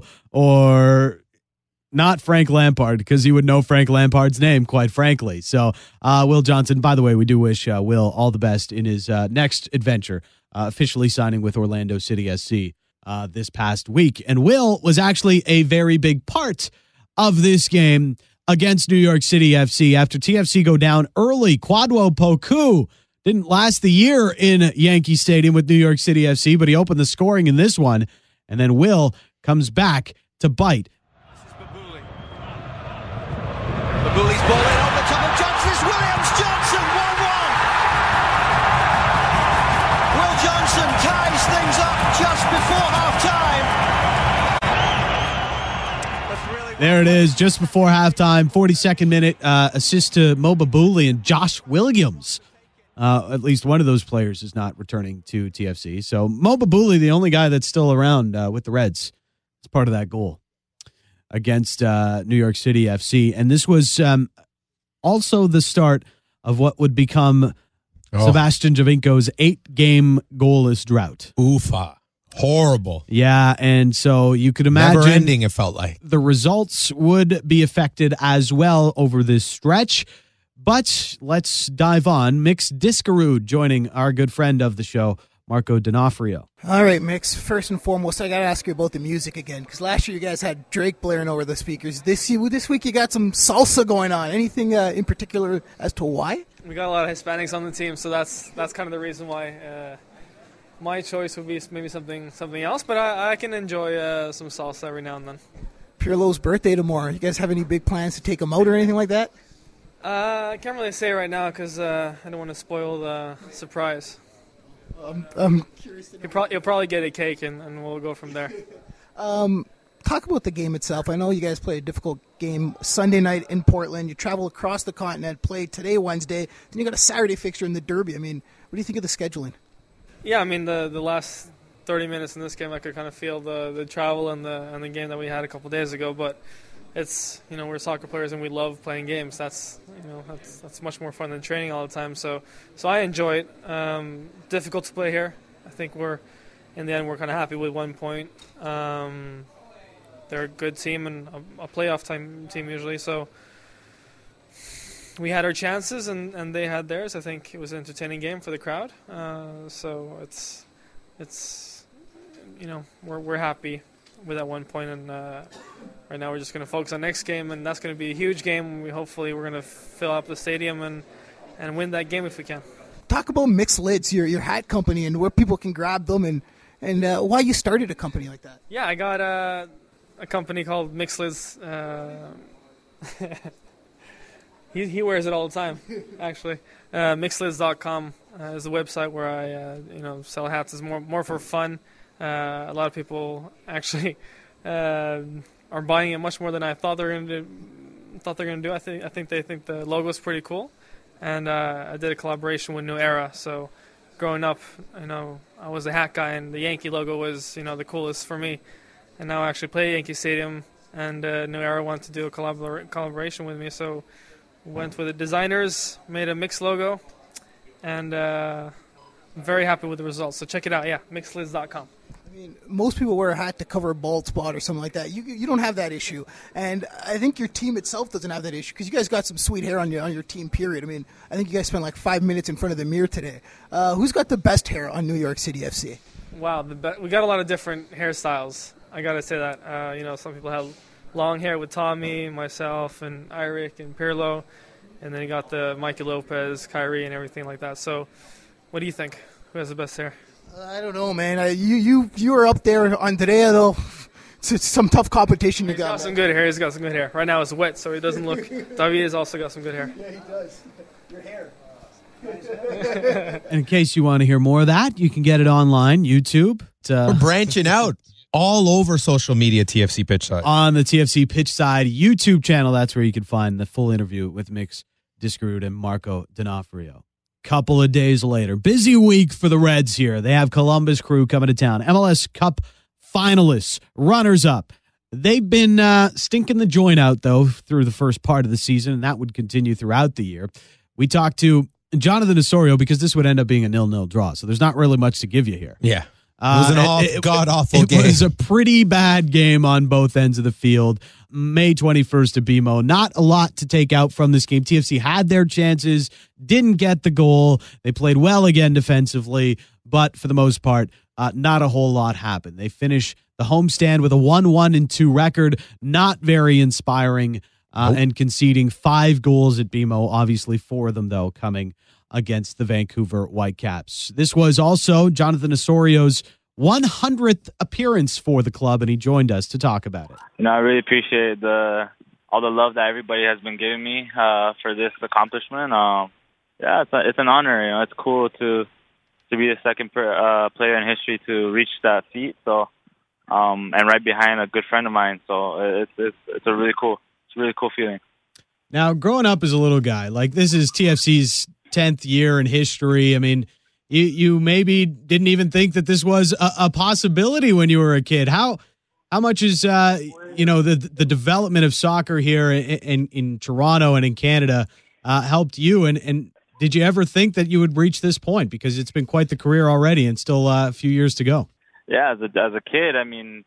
or not Frank Lampard, because you would know Frank Lampard's name, quite frankly. So, Will Johnson, by the way, we do wish Will all the best in his next adventure, officially signing with Orlando City SC this past week. And Will was actually a very big part of this game against New York City FC after TFC go down early. Kwadwo Poku didn't last the year in Yankee Stadium with New York City FC, but he opened the scoring in this one. And then Will comes back to bite. Babouli's ball in on the top of Johnson. It's Williams Johnson, 1-1. Will Johnson ties things up just before half-time. There it is, just before halftime, 42nd minute, assist to Mo Babouli and Josh Williams. At least one of those players is not returning to TFC. So Mo Babouli, the only guy that's still around with the Reds, is part of that goal against New York City FC. And this was also the start of what would become Sebastian Giovinco's 8-game goalless drought. Oofa. Horrible. Yeah, and so you could imagine never ending, it felt like. The results would be affected as well over this stretch. But let's dive on. Mix Discarud joining our good friend of the show, Marco D'Onofrio. All right, Mix. First and foremost, I got to ask you about the music again, because last year you guys had Drake blaring over the speakers. This week you got some salsa going on. Anything in particular as to why? We got a lot of Hispanics on the team, so that's kind of the reason why. My choice would be maybe something else, but I can enjoy some salsa every now and then. Pirlo's birthday tomorrow. You guys have any big plans to take him out or anything like that? I can't really say right now because I don't want to spoil the surprise. I'm curious to know. You'll probably get a cake, and we'll go from there. Talk about the game itself. I know you guys played a difficult game Sunday night in Portland. You travel across the continent, played today, Wednesday. Then you got a Saturday fixture in the Derby. I mean, what do you think of the scheduling? Yeah, I mean, the last 30 minutes in this game, I could kind of feel the travel and the game that we had a couple days ago. But it's, we're soccer players and we love playing games. That's much more fun than training all the time. So I enjoy it. Difficult to play here. I think in the end we're kind of happy with 1 point. They're a good team and a playoff team usually. So we had our chances and they had theirs. I think it was an entertaining game for the crowd. So it's we're happy with that 1 point, and right now we're just going to focus on next game, and that's going to be a huge game. We're going to fill up the stadium and win that game if we can. Talk about Mixed Lids, your hat company, and where people can grab them, and why you started a company like that. Yeah, I got a company called Mixed Lids. He wears it all the time, actually. Mixedlids.com is the website where I sell hats. It's more for fun. A lot of people actually are buying it much more than I thought they're going to do. I think they think the logo is pretty cool, and I did a collaboration with New Era. So growing up, I was a hat guy, and the Yankee logo was the coolest for me. And now I actually play Yankee Stadium, and New Era wanted to do a collaboration with me. So went with the designers, made a mixed logo, and I'm very happy with the results. So check it out. Yeah, mixedlids.com. I mean, most people wear a hat to cover a bald spot or something like that. You don't have that issue, and I think your team itself doesn't have that issue because you guys got some sweet hair on your team. Period. I mean, I think you guys spent like 5 minutes in front of the mirror today. Who's got the best hair on New York City FC? Wow, we got a lot of different hairstyles. I gotta say that. Some people have long hair with Tommy, myself, and Eirik and Pirlo, and then you got the Mikey Lopez, Kyrie, and everything like that. So, what do you think? Who has the best hair? I don't know, man. You were up there on today, though. It's some tough competition you got. He's got some good hair. He's got some good hair. Right now it's wet, so he doesn't look. David has also got some good hair. Yeah, he does. Your hair. In case you want to hear more of that, you can get it online, YouTube. We're branching out all over social media, TFC Pitchside. On the TFC Pitchside YouTube channel, that's where you can find the full interview with Mix Discarud and Marco D'Onofrio. Couple of days later, busy week for the Reds here. They have Columbus Crew coming to town. MLS Cup finalists, runners-up. They've been stinking the joint out, though, through the first part of the season, and that would continue throughout the year. We talked to Jonathan Osorio because this would end up being a 0-0 draw, so there's not really much to give you here. Yeah. It was an god-awful game. It was a pretty bad game on both ends of the field. May 21st to BMO. Not a lot to take out from this game. TFC had their chances, didn't get the goal. They played well again defensively, but for the most part, not a whole lot happened. They finish the homestand with a 1-1-2 record. Not very inspiring. and conceding 5 goals at BMO. Obviously, 4 of them, though, coming against the Vancouver Whitecaps. This was also Jonathan Osorio's 100th appearance for the club, and he joined us to talk about it. I really appreciate all the love that everybody has been giving me for this accomplishment. It's an honor. It's cool to be the second player in history to reach that feat. So, and right behind a good friend of mine. So it's a really cool feeling. Now, growing up as a little guy, like this is TFC's 10th year in history. I mean, you maybe didn't even think that this was a possibility when you were a kid. How much is the development of soccer here in Toronto and in Canada helped you? And did you ever think that you would reach this point? Because it's been quite the career already, and still a few years to go. Yeah, as a kid, I mean,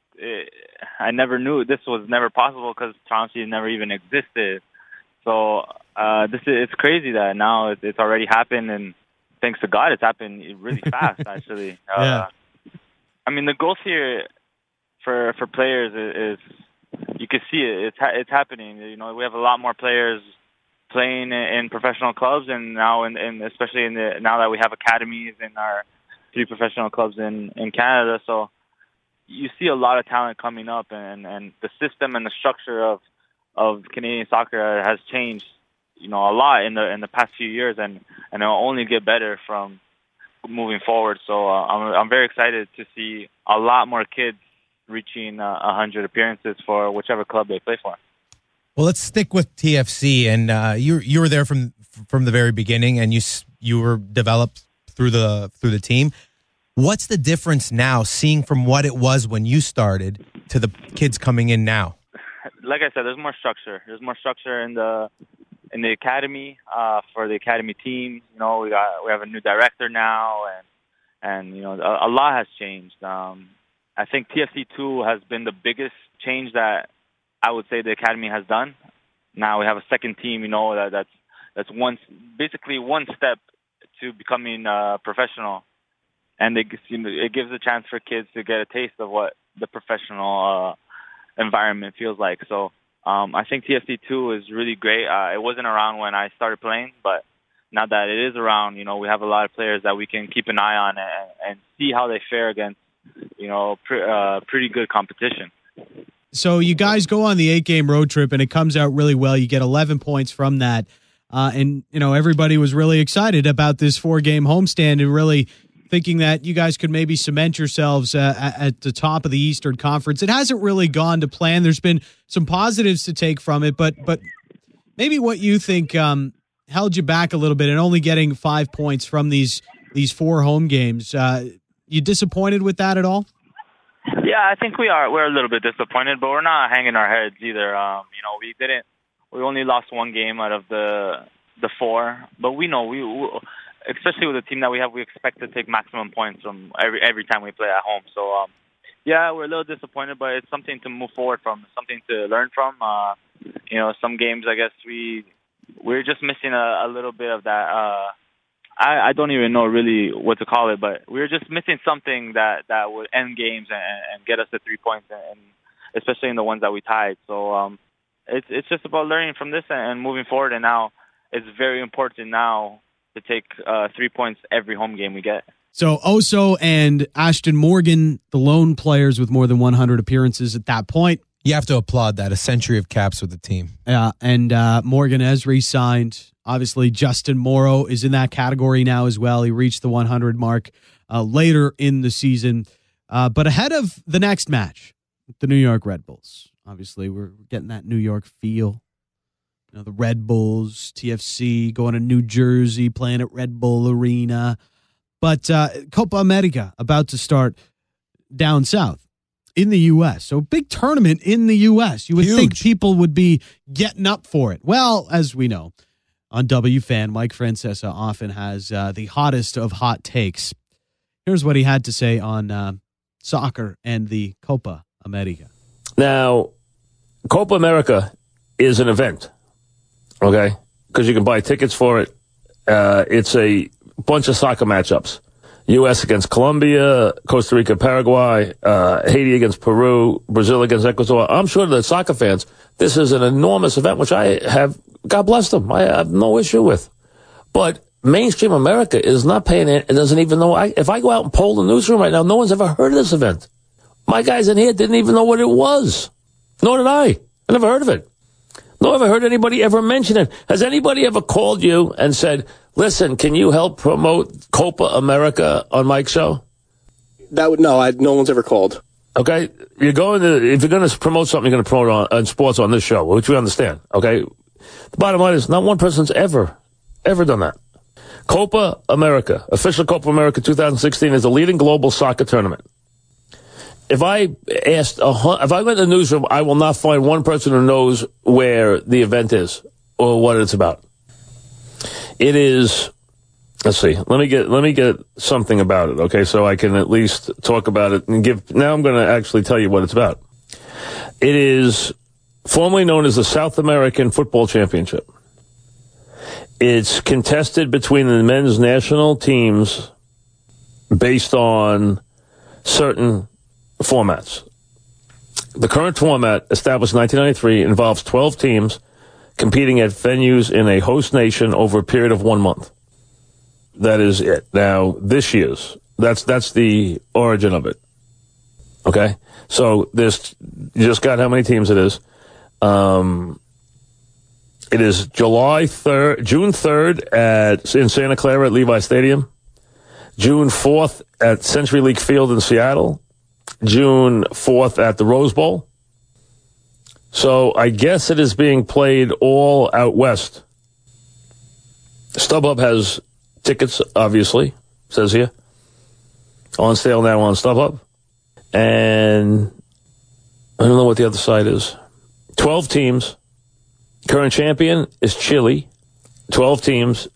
I never knew this was never possible because Toronto City never even existed. So it's crazy that now it's already happened, and thanks to God, it's happened really fast. Actually, yeah. I mean, the growth here for players is you can see it. It's happening. We have a lot more players playing in professional clubs, and now especially now that we have academies in our 3 professional clubs in Canada. So you see a lot of talent coming up, and the system and the structure of Canadian soccer has changed, a lot in the past few years, and it'll only get better from moving forward. So I'm very excited to see a lot more kids reaching 100 appearances for whichever club they play for. Well, let's stick with TFC, and you were there from the very beginning, and you were developed through the team. What's the difference now, seeing from what it was when you started to the kids coming in now? Like I said, there's more structure. There's more structure in the academy for the academy team. We have a new director now, and a lot has changed. I think TFC 2 has been the biggest change that I would say the academy has done. Now we have a second team, that's basically one step to becoming professional, and it gives a chance for kids to get a taste of what the professional environment feels like. So I think TFC 2 is really great. It wasn't around when I started playing, but now that it is around, we have a lot of players that we can keep an eye on and see how they fare against, pretty good competition. So you guys go on the 8-game road trip, and it comes out really well. You get 11 points from that. And everybody was really excited about this 4-game homestand and really thinking that you guys could maybe cement yourselves at the top of the Eastern Conference. It hasn't really gone to plan. There's been some positives to take from it, but maybe what you think held you back a little bit and only getting 5 points from these 4 home games. You disappointed with that at all? Yeah, I think we are. We're a little bit disappointed, but we're not hanging our heads either. We only lost 1 game out of the 4, but we know especially with the team that we have, we expect to take maximum points from every time we play at home. So, we're a little disappointed, but it's something to move forward from, something to learn from. Some games, I guess we're just missing a little bit of that. I don't even know really what to call it, but we were just missing something that would end games and get us to 3 points, and especially in the ones that we tied. So it's just about learning from this and moving forward. And now it's very important now to take 3 points every home game we get. So Oso and Ashton Morgan, the lone players with more than 100 appearances at that point. You have to applaud that, a century of caps with the team. Yeah, and Morgan has re-signed. Obviously, Justin Morrow is in that category now as well. He reached the 100 mark later in the season. But ahead of the next match, the New York Red Bulls. Obviously, we're getting that New York feel. The Red Bulls, TFC, going to New Jersey, playing at Red Bull Arena. But Copa America about to start down south in the U.S. So big tournament in the U.S. You would think people would be getting up for it. Well, as we know, on WFAN, Mike Francesa often has the hottest of hot takes. Here's what he had to say on soccer and the Copa America. Now, Copa America is an event, okay? Because you can buy tickets for it. It's a bunch of soccer matchups. U.S. against Colombia, Costa Rica, Paraguay, Haiti against Peru, Brazil against Ecuador. I'm sure that soccer fans, this is an enormous event, which I have, God bless them, I have no issue with. But mainstream America is not paying it. It doesn't even know. If I go out and poll the newsroom right now, no one's ever heard of this event. My guys in here didn't even know what it was. Nor did I. I never heard of it. No, I've never heard anybody ever mention it. Has anybody ever called you and said, listen, can you help promote Copa America on Mike's show? No one's ever called. Okay, if you're going to promote something, you're going to promote on sports on this show, which we understand. Okay, the bottom line is not one person's ever done that. Copa America, official Copa America 2016 is the leading global soccer tournament. If I went to the newsroom, I will not find one person who knows where the event is or what it's about. It is. Let's see. Let me get something about it, okay? So I can at least talk about it and give. Now I'm going to actually tell you what it's about. It is formerly known as the South American Football Championship. It's contested between the men's national teams based on certain formats. The current format, established in 1993, involves 12 teams competing at venues in a host nation over a period of 1 month. That is it. Now, this year's, that's the origin of it. Okay? So, you just got how many teams it is. It is June 3rd in Santa Clara at Levi Stadium. June 4th at CenturyLink Field in Seattle. June 4th at the Rose Bowl. So I guess it is being played all out west. StubHub has tickets, obviously, says here. On sale now on StubHub. And I don't know what the other side is. 12 teams. Current champion is Chile. 12 teams.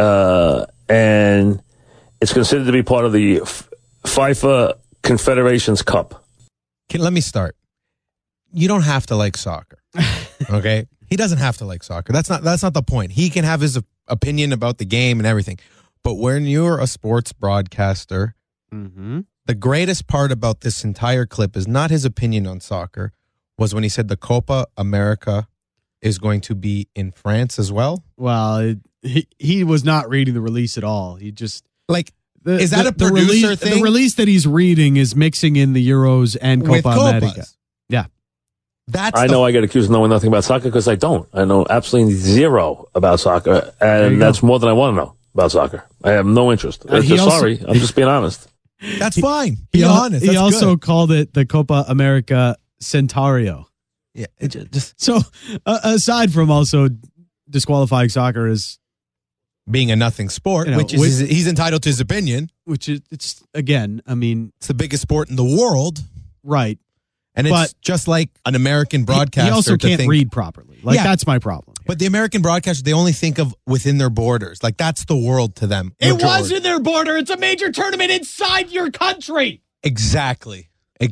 And it's considered to be part of the FIFA Confederations Cup. Let me start. You don't have to like soccer. Okay? He doesn't have to like soccer. That's not the point. He can have his opinion about the game and everything. But when you're a sports broadcaster, the greatest part about this entire clip is not his opinion on soccer, was when he said the Copa America is going to be in France as well. Well, he was not reading the release at all. He just is that a producer thing? The release that he's reading is mixing in the Euros and Copa America. Yeah. I know I get accused of knowing nothing about soccer because I don't. I know absolutely zero about soccer, and that's more than I want to know about soccer. I have no interest. Sorry, I'm just being honest. That's fine. Be honest. He also called it the Copa America Centario. Yeah. So, aside from also disqualifying soccer as being a nothing sport, which is he's entitled to his opinion. Which is, it's again, I mean, it's the biggest sport in the world, right? And it's just like an American broadcaster. He also can't read properly. That's my problem. But the American broadcasters, they only think of within their borders. Like that's the world to them. It was in their border. It's a major tournament inside your country. Exactly.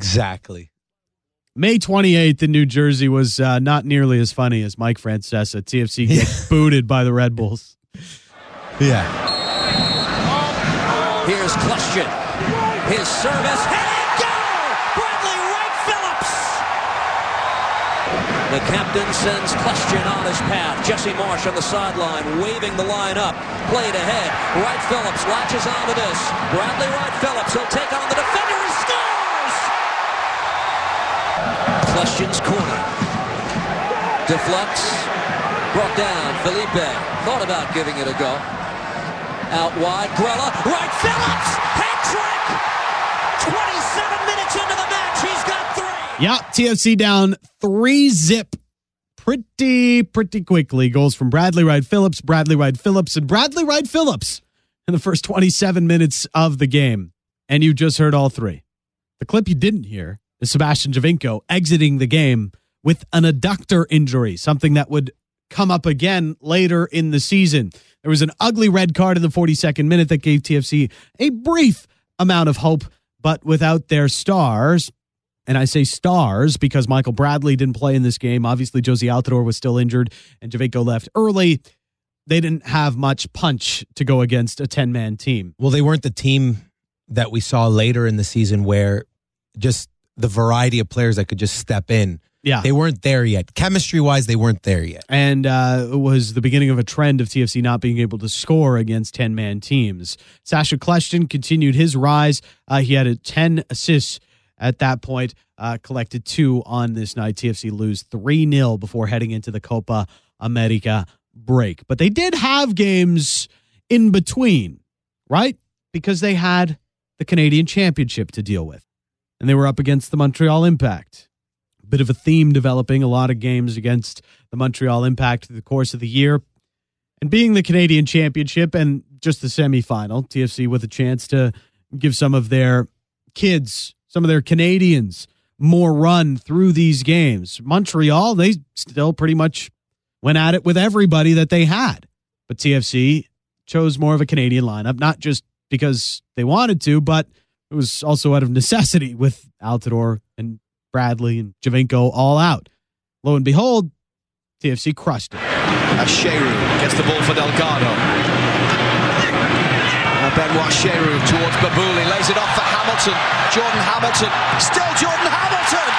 May 28th in New Jersey was not nearly as funny as Mike Francesa. TFC gets booted by the Red Bulls. Yeah. Here's Question. His service. Headed goal! Bradley Wright Phillips. The captain sends Question on his path. Jesse Marsh on the sideline, waving the line up. Played ahead. Wright Phillips latches onto this. Bradley Wright Phillips. He'll take on the defender. He scores! Question's corner. Deflects. Brought down. Felipe thought about giving it a go. Out wide, Grella, Wright Phillips, hat-trick! 27 minutes into the match, he's got 3! Yeah, TFC down 3-0 pretty quickly. Goals from Bradley Wright Phillips, and Bradley Wright Phillips in the first 27 minutes of the game. And you just heard all three. The clip you didn't hear is Sebastian Giovinco exiting the game with an adductor injury, something that would come up again later in the season. There was an ugly red card in the 42nd minute that gave TFC a brief amount of hope, but without their stars. And I say stars because Michael Bradley didn't play in this game. Obviously, Josie Altidore was still injured, and Giovinco left early. They didn't have much punch to go against a 10-man team. Well, they weren't the team that we saw later in the season where just the variety of players that could just step in. Yeah. They weren't there yet. Chemistry-wise, they weren't there yet. And it was the beginning of a trend of TFC not being able to score against 10-man teams. Sasha Kleshton continued his rise. He had 10 assists at that point, collected 2 on this night. TFC lose 3-0 before heading into the Copa America break. But they did have games in between, right? Because they had the Canadian Championship to deal with. And they were up against the Montreal Impact. Bit of a theme developing, a lot of games against the Montreal Impact through the course of the year. And being the Canadian Championship and just the semifinal, TFC with a chance to give some of their kids, some of their Canadians, more run through these games. Montreal, they still pretty much went at it with everybody that they had. But TFC chose more of a Canadian lineup, not just because they wanted to, but it was also out of necessity with Altidore and Bradley and Javinko all out. Lo and behold, TFC crushed it. Sheru gets the ball for Delgado. Benoit Sheru towards Babouli, lays it off for Hamilton. Jordan Hamilton, still Jordan Hamilton!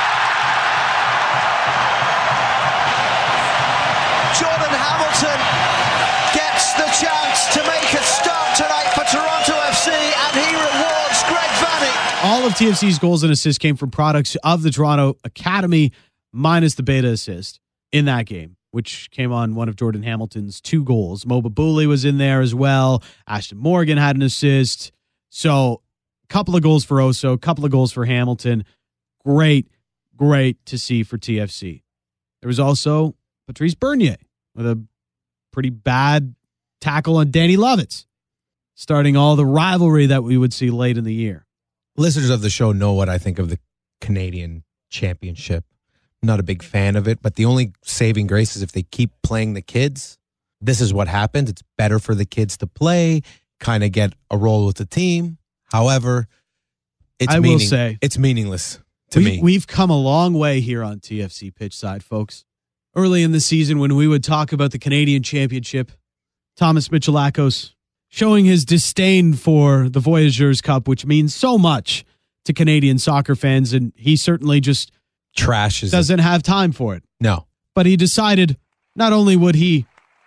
Jordan Hamilton gets the chance to make a start tonight for Toronto FC, and he rewards Greg Vanny. All of TFC's goals and assists came from products of the Toronto Academy, minus the beta assist in that game, which came on one of Jordan Hamilton's 2 goals. Mo Babouli was in there as well. Ashton Morgan had an assist. So a couple of goals for Oso, a couple of goals for Hamilton. Great to see for TFC. There was also Patrice Bernier with a pretty bad tackle on Danny Lovitz, starting all the rivalry that we would see late in the year. Listeners of the show know what I think of the Canadian Championship. I'm not a big fan of it, but the only saving grace is if they keep playing the kids. This is what happens. It's better for the kids to play, kind of get a role with the team. However, it's meaningless to me. We've come a long way here on TFC Pitchside, folks. Early in the season when we would talk about the Canadian Championship, Thomas Michalakos showing his disdain for the Voyageurs Cup, which means so much to Canadian soccer fans, and he certainly just doesn't have time for it. No. But he decided not only would he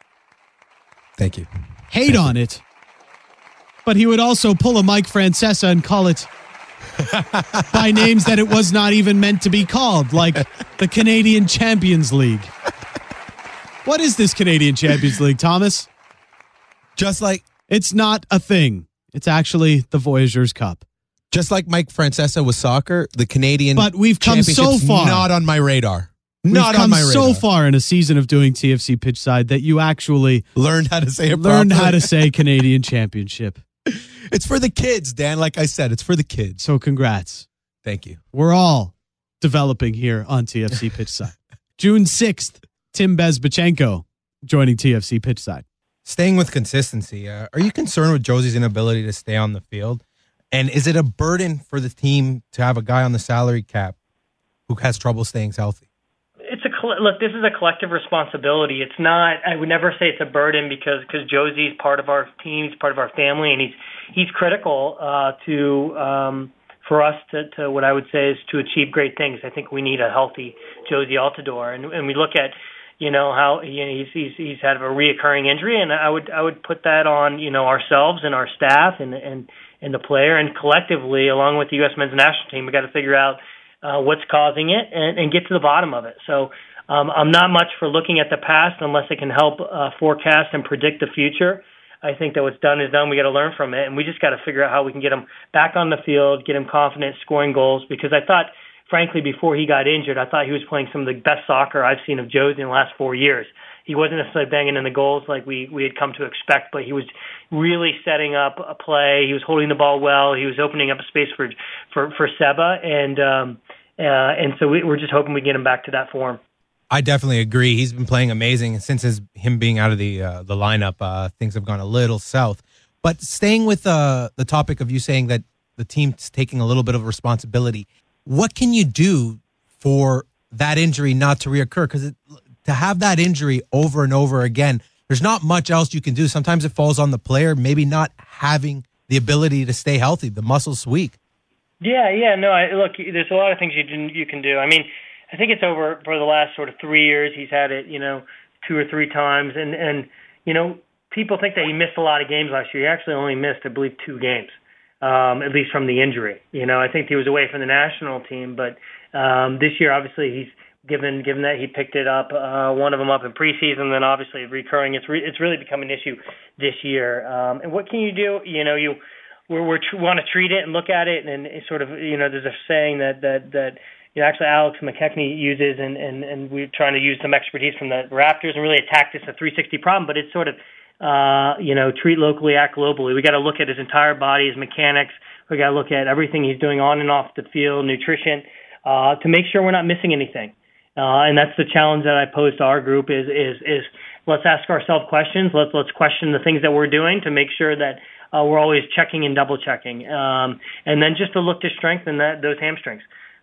hate on it, but he would also pull a Mike Francesa and call it by names that it was not even meant to be called, like the Canadian Champions League. What is this Canadian Champions League, Thomas? Just like... It's not a thing. It's actually the Voyageurs Cup. Just like Mike Francesa with soccer, the Canadian But we've come so far. Not on my radar. Not on my radar. So far in a season of doing TFC Pitchside that you actually learned how to say it properly. How to say Canadian Championship. It's for the kids, Dan. Like I said, it's for the kids. So congrats. Thank you. We're all developing here on TFC Pitchside. June 6th, Tim Bezbachenko joining TFC Pitchside. Staying with consistency, are you concerned with Josie's inability to stay on the field? And is it a burden for the team to have a guy on the salary cap who has trouble staying healthy? Look, this is a collective responsibility. It's not. I would never say it's a burden because Josie's part of our team, he's part of our family, and he's critical for us to what I would say is to achieve great things. I think we need a healthy Josie Altidore, and we look at how he's had a reoccurring injury, and I would put that on ourselves and our staff and the player, and collectively along with the U.S. men's national team, we got to figure out what's causing it and get to the bottom of it. So I'm not much for looking at the past unless it can help forecast and predict the future. I think that what's done is done. We got to learn from it, and we just got to figure out how we can get him back on the field, get him confident, scoring goals. Because I thought, frankly, before he got injured, I thought he was playing some of the best soccer I've seen of Josie in the last 4 years. He wasn't necessarily banging in the goals like we had come to expect, but he was really setting up a play. He was holding the ball well. He was opening up a space for Seba, and so we're just hoping we get him back to that form. I definitely agree. He's been playing amazing since him being out of the lineup. Things have gone a little south. But staying with the topic of you saying that the team's taking a little bit of responsibility, what can you do for that injury not to reoccur? Because to have that injury over and over again, there's not much else you can do. Sometimes it falls on the player, maybe not having the ability to stay healthy. The muscle's weak. Yeah. No, look, there's a lot of things you can do. I mean, I think it's over for the last sort of 3 years. He's had it, 2 or 3 times, and people think that he missed a lot of games last year. He actually only missed, I believe, 2 games, at least from the injury. I think he was away from the national team, but this year, obviously, he's given that he picked it up, one of them up in preseason, then obviously recurring. It's really become an issue this year. And what can you do? We want to treat it and look at it, and sort of, there's a saying that actually Alex McKechnie uses, and we're trying to use some expertise from the Raptors and really attack this a 360 problem, but it's sort of, treat locally, act globally. We got to look at his entire body, his mechanics. We got to look at everything he's doing on and off the field, nutrition, to make sure we're not missing anything. And that's the challenge that I pose to our group is let's ask ourselves questions. Let's question the things that we're doing to make sure that we're always checking and double checking. And then just to look to strengthen those hamstrings.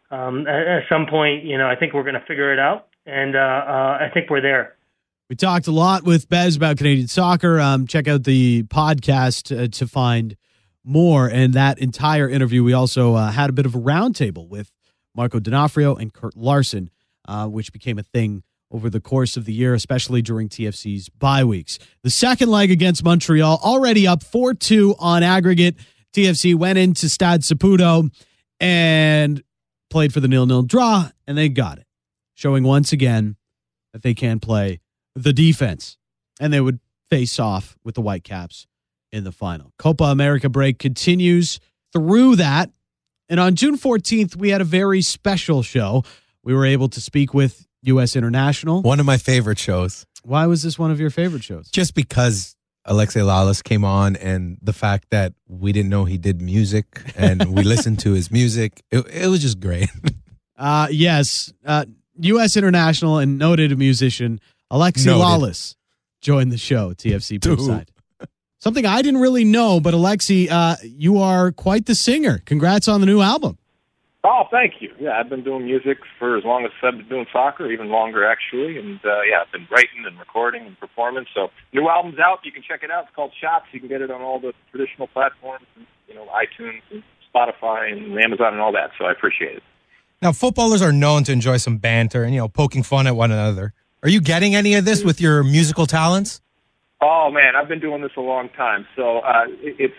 At some point, I think we're going to figure it out, and I think we're there. We talked a lot with Bez about Canadian soccer. Check out the podcast to find more. And that entire interview, we also had a bit of a roundtable with Marco D'Onofrio and Kurt Larson, which became a thing over the course of the year, especially during TFC's bye weeks. The second leg against Montreal, already up 4-2 on aggregate. TFC went into Stade Saputo and played for the 0-0 draw, and they got it, showing once again that they can play the defense, and they would face off with the Whitecaps in the final. Copa America break continues through that, and on June 14th, we had a very special show. We were able to speak with U.S. International. One of my favorite shows. Why was this one of your favorite shows? Just because Alexi Lalas came on, and the fact that we didn't know he did music, and we listened to his music. It was just great. Yes. U.S. International and noted musician Alexi Lalas joined the show, TFC Poolside. Something I didn't really know, but Alexi, you are quite the singer. Congrats on the new album. Oh, thank you. Yeah, I've been doing music for as long as I've been doing soccer, even longer, actually. And, I've been writing and recording and performing. So, new album's out. You can check it out. It's called Shots. You can get it on all the traditional platforms, iTunes and Spotify and Amazon and all that. So, I appreciate it. Now, footballers are known to enjoy some banter and, poking fun at one another. Are you getting any of this with your musical talents? Oh, man, I've been doing this a long time. So, it's,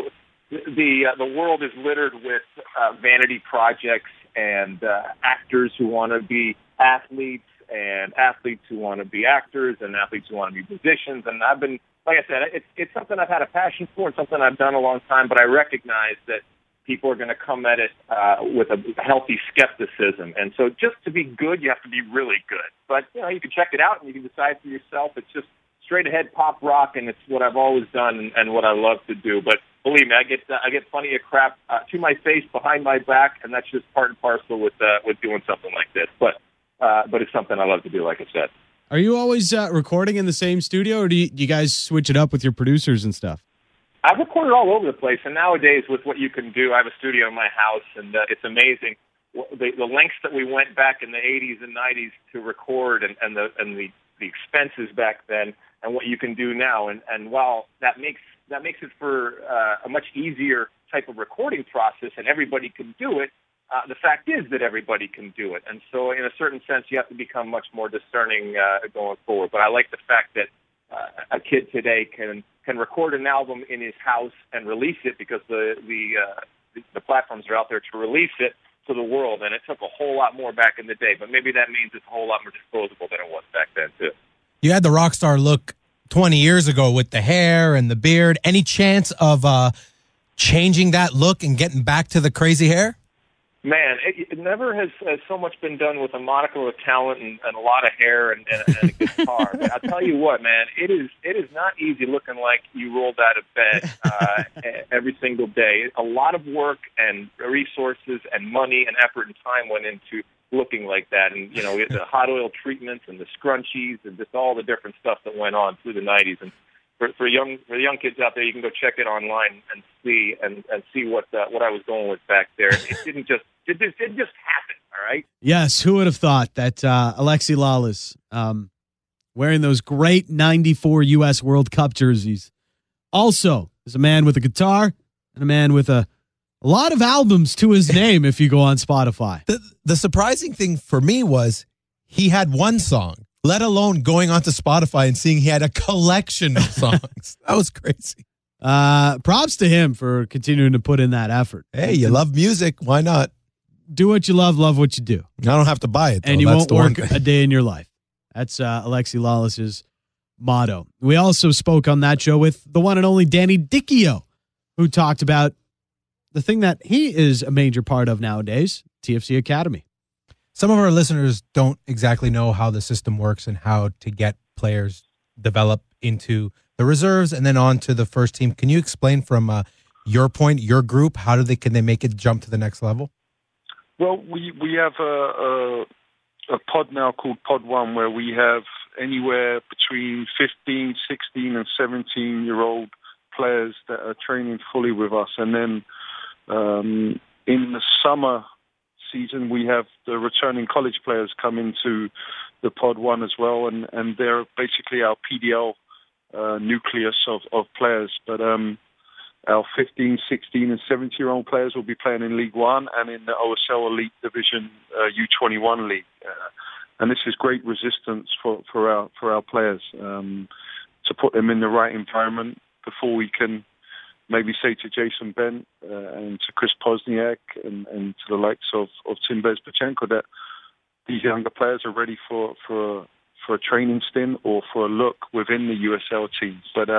the world is littered with vanity projects and actors who want to be athletes and athletes who want to be actors and athletes who want to be musicians. And I've been, like I said, it's something I've had a passion for and something I've done a long time, but I recognize that people are going to come at it with a healthy skepticism. And so just to be good, you have to be really good. But, you can check it out and you can decide for yourself. It's just straight ahead pop rock, and it's what I've always done and what I love to do. But believe me, I get plenty of crap to my face, behind my back, and that's just part and parcel with doing something like this. But it's something I love to do, like I said. Are you always recording in the same studio, or do you guys switch it up with your producers and stuff? I've recorded all over the place, and nowadays with what you can do, I have a studio in my house, and it's amazing the lengths that we went back in the 80s and 90s to record, and the expenses back then, and what you can do now. And while that makes it for a much easier type of recording process, and everybody can do it, the fact is that everybody can do it. And so in a certain sense, you have to become much more discerning going forward. But I like the fact that a kid today can record an album in his house and release it because the platforms are out there to release it to the world. And it took a whole lot more back in the day. But maybe that means it's a whole lot more disposable than it was back then, too. You had the rock star look 20 years ago with the hair and the beard. Any chance of changing that look and getting back to the crazy hair? Man, it never has so much been done with a modicum of talent and a lot of hair and a guitar. But I'll tell you what, man, it is not easy looking like you rolled out of bed every single day. A lot of work and resources and money and effort and time went into looking like that. And, the hot oil treatments and the scrunchies and just all the different stuff that went on through the 90s. And for young kids out there, you can go check it online and see what I was going with back there. It didn't just happen. All right. Yes, who would have thought that Alexi Lalas, wearing those great '94 U.S. World Cup jerseys, also is a man with a guitar and a man with a lot of albums to his name if you go on Spotify. The surprising thing for me was he had one song, let alone going onto Spotify and seeing he had a collection of songs. That was crazy. Props to him for continuing to put in that effort. Hey, you love music. Why not? Do what you love what you do. I don't have to buy it, though. And you That's won't work a day in your life. That's Alexi Lawless's motto. We also spoke on that show with the one and only Danny Dichio, who talked about the thing that he is a major part of nowadays, TFC Academy. Some of our listeners don't exactly know how the system works and how to get players developed into the reserves and then on to the first team. Can you explain from your point, your group, can they make it jump to the next level? Well, we have a pod now called Pod 1 where we have anywhere between 15, 16 and 17-year-old players that are training fully with us. And then in the summer season, we have the returning college players come into the Pod 1 as well. And they're basically our PDL nucleus of players. But our 15, 16 and 17-year-old players will be playing in League One and in the OSL Elite Division U21 League. And this is great resistance for our players to put them in the right environment before we can maybe say to Jason Bent and to Chris Pozniak and to the likes of Tim Bezpachenko that these younger players are ready for a training stint or for a look within the USL teams. But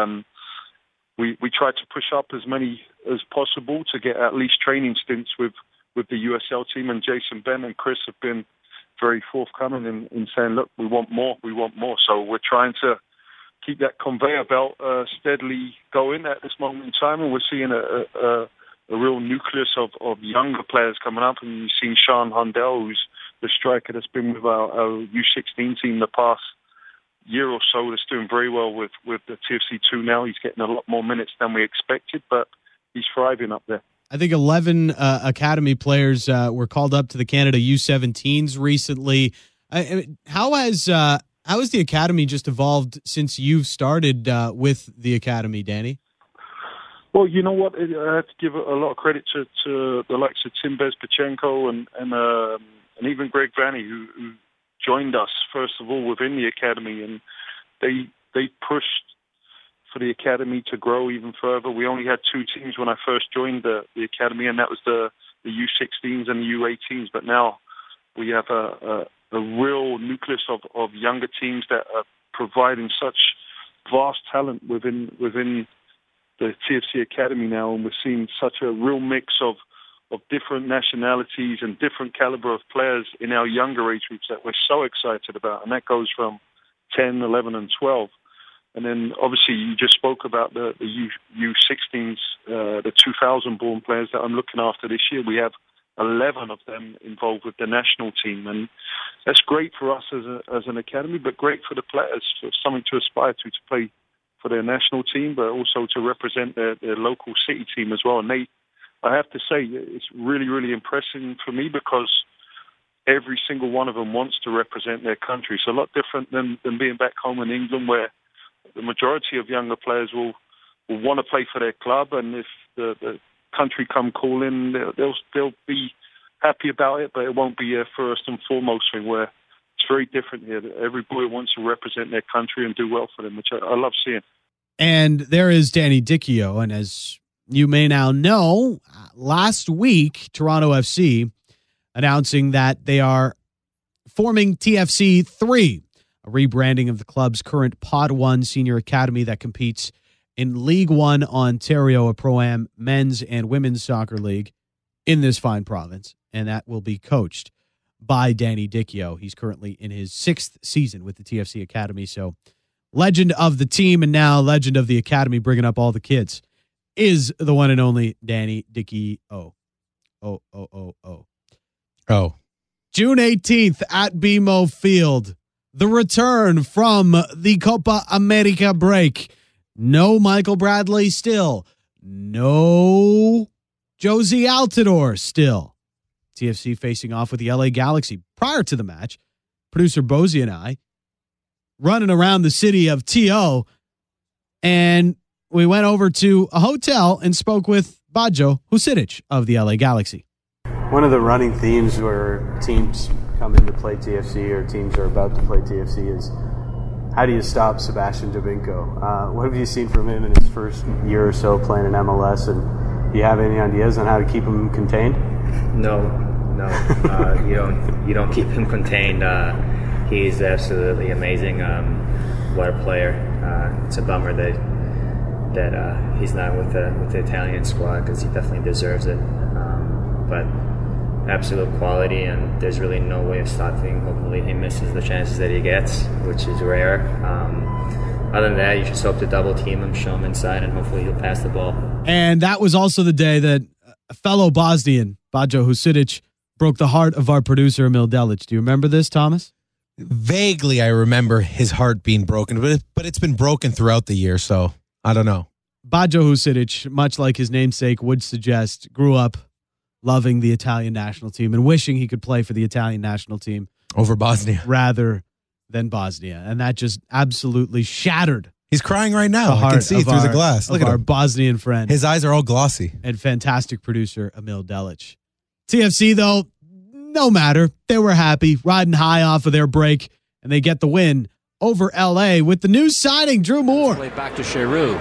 we try to push up as many as possible to get at least training stints with the USL team. And Jason Bent and Chris have been very forthcoming in saying, look, we want more. So we're trying to keep that conveyor belt steadily going at this moment in time. And we're seeing a real nucleus of younger players coming up. And you've seen Sean Hundell, who's the striker that's been with our U16 team the past year or so, that's doing very well with the TFC2 now. He's getting a lot more minutes than we expected, but he's thriving up there. I think 11 academy players were called up to the Canada U17s recently. How has the academy just evolved since you've started with the academy, Danny? Well, you know what? I have to give a lot of credit to the likes of Tim Bezpachenko and even Greg Vanny, who joined us first of all within the academy, and they pushed for the academy to grow even further. We only had 2 teams when I first joined the academy, and that was the U16s and the U18s. But now we have a real nucleus of younger teams that are providing such vast talent within the TFC Academy now, and we're seeing such a real mix of different nationalities and different caliber of players in our younger age groups that we're so excited about. And that goes from 10, 11 and 12. And then obviously you just spoke about the U16s, the 2000 born players that I'm looking after this year. We have 11 of them involved with the national team. And that's great for us as an academy, but great for the players, for something to aspire to play for their national team, but also to represent their local city team as well. And I have to say, it's really, really impressive for me because every single one of them wants to represent their country. It's a lot different than being back home in England, where the majority of younger players will want to play for their club, and if the country come calling, they'll be happy about it, but it won't be a first and foremost thing. Where it's very different here. Every boy wants to represent their country and do well for them, which I love seeing. And there is Danny Dichio, and as you may now know, last week, Toronto FC announcing that they are forming TFC 3, a rebranding of the club's current Pod 1 senior academy that competes in League One Ontario, a Pro-Am men's and women's soccer league in this fine province. And that will be coached by Danny Dichio. He's currently in his 6th season with the TFC Academy. So legend of the team and now legend of the academy, bringing up all the kids, is the one and only Danny Dichio. June 18th at BMO Field. The return from the Copa America break. No Michael Bradley still. No Josie Altidore still. TFC facing off with the LA Galaxy. Prior to the match, producer Bozy and I running around the city of TO, and we went over to a hotel and spoke with Bajo Husidic of the LA Galaxy. One of the running themes where teams come in to play TFC or teams are about to play TFC is how do you stop Sebastian Giovinco? What have you seen from him in his first year or so playing in MLS, and do you have any ideas on how to keep him contained? No, you don't keep him contained. He's absolutely amazing. What a player! It's a bummer that he's not with the Italian squad, because he definitely deserves it. But absolute quality, and there's really no way of stopping. Hopefully he misses the chances that he gets, which is rare. Other than that, you just hope to double team him, show him inside, and hopefully he'll pass the ball. And that was also the day that a fellow Bosnian, Bajo Husidic, broke the heart of our producer, Emil Delic. Do you remember this, Thomas? Vaguely, I remember his heart being broken, but it's been broken throughout the year, so I don't know. Bajo Husidic, much like his namesake would suggest, grew up loving the Italian national team and wishing he could play for the Italian national team over Bosnia rather than Bosnia. And that just absolutely shattered. He's crying right now. I can see through the glass. Look at our him. Bosnian friend. His eyes are all glossy. And fantastic producer, Emil Delic. TFC, though, no matter. They were happy, riding high off of their break, and they get the win over LA with the new signing, Drew Moore. Play back to Giroud.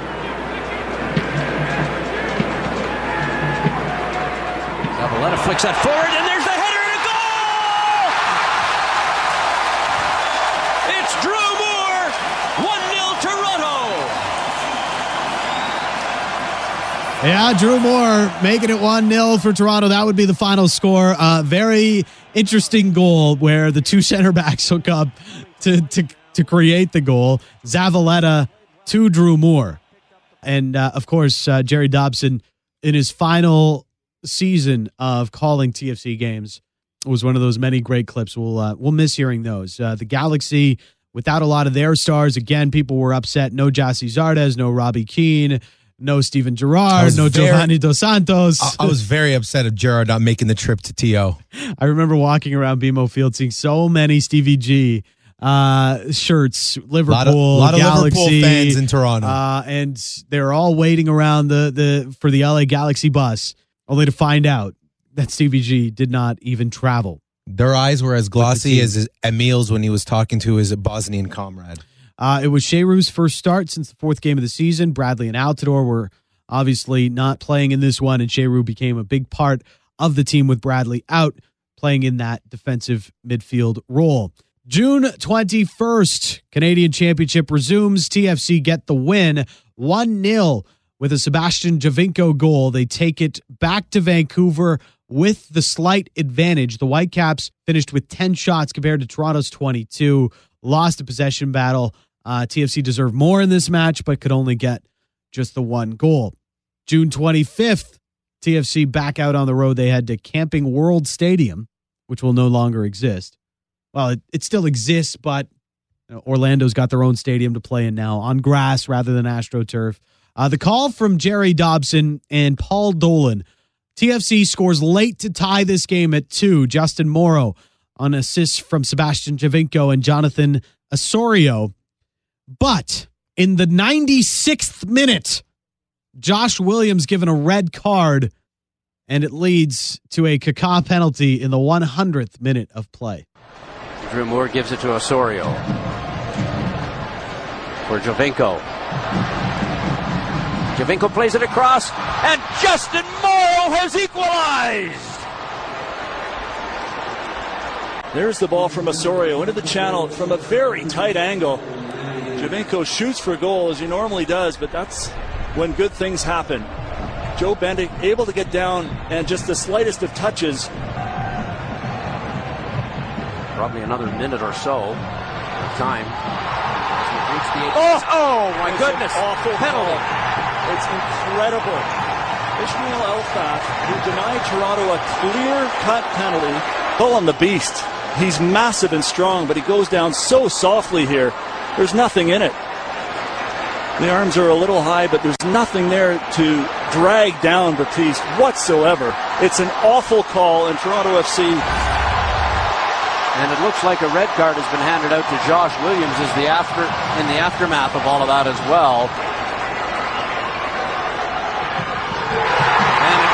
Zavaleta flicks that forward, and there's the header and a goal! It's Drew Moore, 1-0 Toronto. Yeah, Drew Moore making it 1-0 for Toronto. That would be the final score. Very interesting goal where the two center backs hook up to create the goal. Zavaleta to Drew Moore. And, of course, Jerry Dobson, in his final season of calling TFC games, was one of those many great clips. We'll miss hearing those. The Galaxy, without a lot of their stars, again, people were upset. No Jassy Zardes, no Robbie Keane, no Steven Gerrard, no Giovanni Dos Santos. I was very upset of Gerrard not making the trip to TO. I remember walking around BMO Field seeing so many Stevie G shirts, Liverpool, a lot of Galaxy, Liverpool fans in Toronto, and they're all waiting around for the LA Galaxy bus, only to find out that Stevie G did not even travel. Their eyes were as glossy as Emil's when he was talking to his Bosnian comrade. It was Sheyrou's first start since the fourth game of the season. Bradley and Altidore were obviously not playing in this one, and Sheyrou became a big part of the team with Bradley out, playing in that defensive midfield role. June 21st, Canadian Championship resumes. TFC get the win 1-0 with a Sebastian Giovinco goal. They take it back to Vancouver with the slight advantage. The Whitecaps finished with 10 shots compared to Toronto's 22. Lost a possession battle. TFC deserved more in this match, but could only get just the one goal. June 25th, TFC back out on the road. They head to Camping World Stadium, which will no longer exist. Well, it still exists, but Orlando's got their own stadium to play in now, on grass rather than AstroTurf. The call from Jerry Dobson and Paul Dolan. TFC scores late to tie this game at 2. Justin Morrow on assists from Sebastian Giovinco and Jonathan Osorio. But in the 96th minute, Josh Williams given a red card, and it leads to a Kaká penalty in the 100th minute of play. Drew Moore gives it to Osorio for Giovinco. Giovinco plays it across, and Justin Morrow has equalized! There's the ball from Osorio into the channel from a very tight angle. Giovinco shoots for goal as he normally does, but that's when good things happen. Joe Bendick able to get down, and just the slightest of touches. Probably another minute or so of time. My goodness! Awful penalty. It's incredible. Ishmael Elfaf, who denied Toronto a clear-cut penalty. Bull on the beast. He's massive and strong, but he goes down so softly here. There's nothing in it. The arms are a little high, but there's nothing there to drag down Baptiste whatsoever. It's an awful call, and Toronto FC... And it looks like a red card has been handed out to Josh Williams in the aftermath of all of that as well.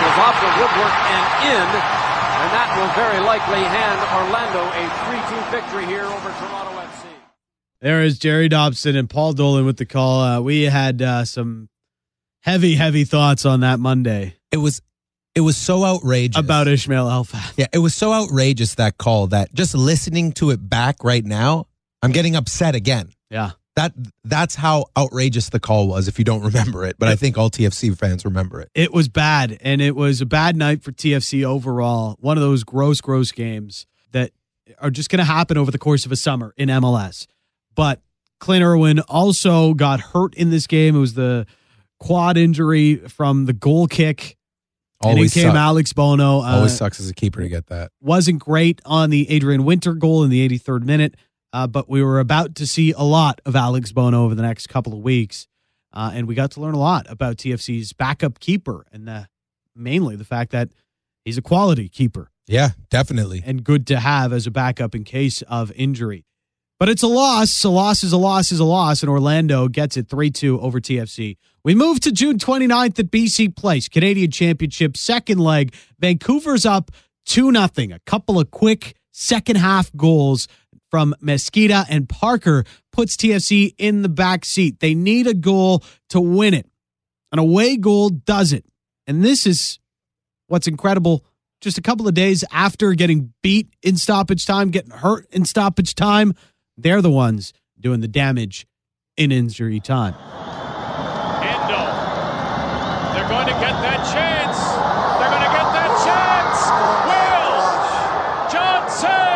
is off the woodwork and in, and that will very likely hand Orlando a 3-2 victory here over Toronto FC. There is Jerry Dobson and Paul Dolan with the call. We had some heavy thoughts on that Monday. It was so outrageous. About Ismail Elfat. Yeah, it was so outrageous, that call, that just listening to it back right now, I'm getting upset again. Yeah. That's how outrageous the call was, if you don't remember it. But I think all TFC fans remember it. It was bad, and it was a bad night for TFC overall. One of those gross games that are just going to happen over the course of a summer in MLS. But Clint Irwin also got hurt in this game. It was the quad injury from the goal kick. Always and in came sucks. Alex Bono. Always sucks as a keeper to get that. Wasn't great on the Adrian Winter goal in the 83rd minute. But we were about to see a lot of Alex Bono over the next couple of weeks. And we got to learn a lot about TFC's backup keeper, and mainly the fact that he's a quality keeper. Yeah, definitely. And good to have as a backup in case of injury. But it's a loss. A loss is a loss is a loss, and Orlando gets it 3-2 over TFC. We move to June 29th at BC Place, Canadian Championship, second leg. Vancouver's up 2-0. A couple of quick second half goals from Mesquita and Parker puts TFC in the back seat. They need a goal to win it. An away goal does it. And this is what's incredible. Just a couple of days after getting beat in stoppage time, getting hurt in stoppage time, they're the ones doing the damage in injury time. Endo. They're going to get that chance. They're going to get that chance. Will Johnson.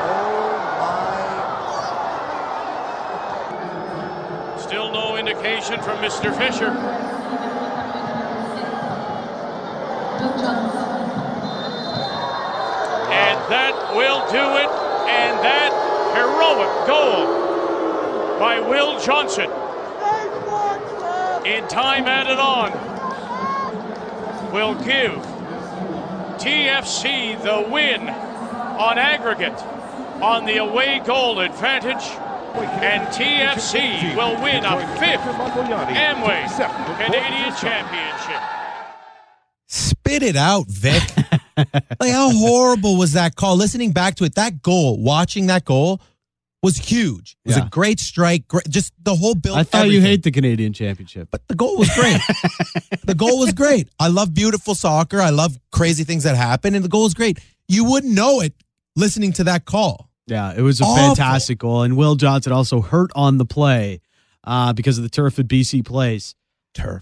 Still no indication from Mr. Fisher. And that will do it. And that heroic goal by Will Johnson, in time added on, will give TFC the win on aggregate on the away goal advantage. And TFC will win a 5th Amway Canadian Championship. Spit it out, Vic. Like, how horrible was that call? Listening back to it, that goal, watching that goal was huge. It was a great strike. Just the whole build. I thought you hate the Canadian Championship. But the goal was great. The goal was great. I love beautiful soccer. I love crazy things that happen. And the goal was great. You wouldn't know it listening to that call. Yeah, it was a fantastic goal. And Will Johnson also hurt on the play because of the turf at BC Place. Turf.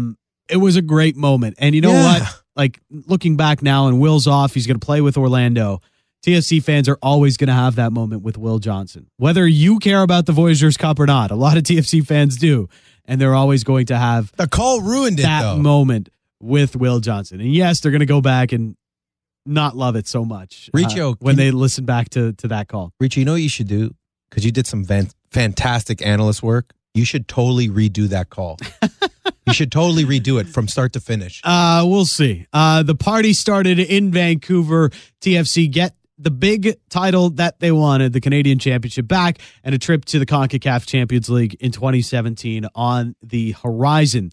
It was a great moment. And you know what? Like, looking back now, and Will's off, he's going to play with Orlando. TFC fans are always going to have that moment with Will Johnson. Whether you care about the Voyageurs Cup or not, a lot of TFC fans do. And they're always going to have the call ruined that moment with Will Johnson. And yes, they're going to go back and not love it so much Riccio, when they listen back to that call. Riccio, you know what you should do? Because you did some fantastic analyst work. You should totally redo that call. You should totally redo it from start to finish. We'll see. The party started in Vancouver. TFC get the big title that they wanted, the Canadian Championship, back, and a trip to the CONCACAF Champions League in 2017 on the horizon.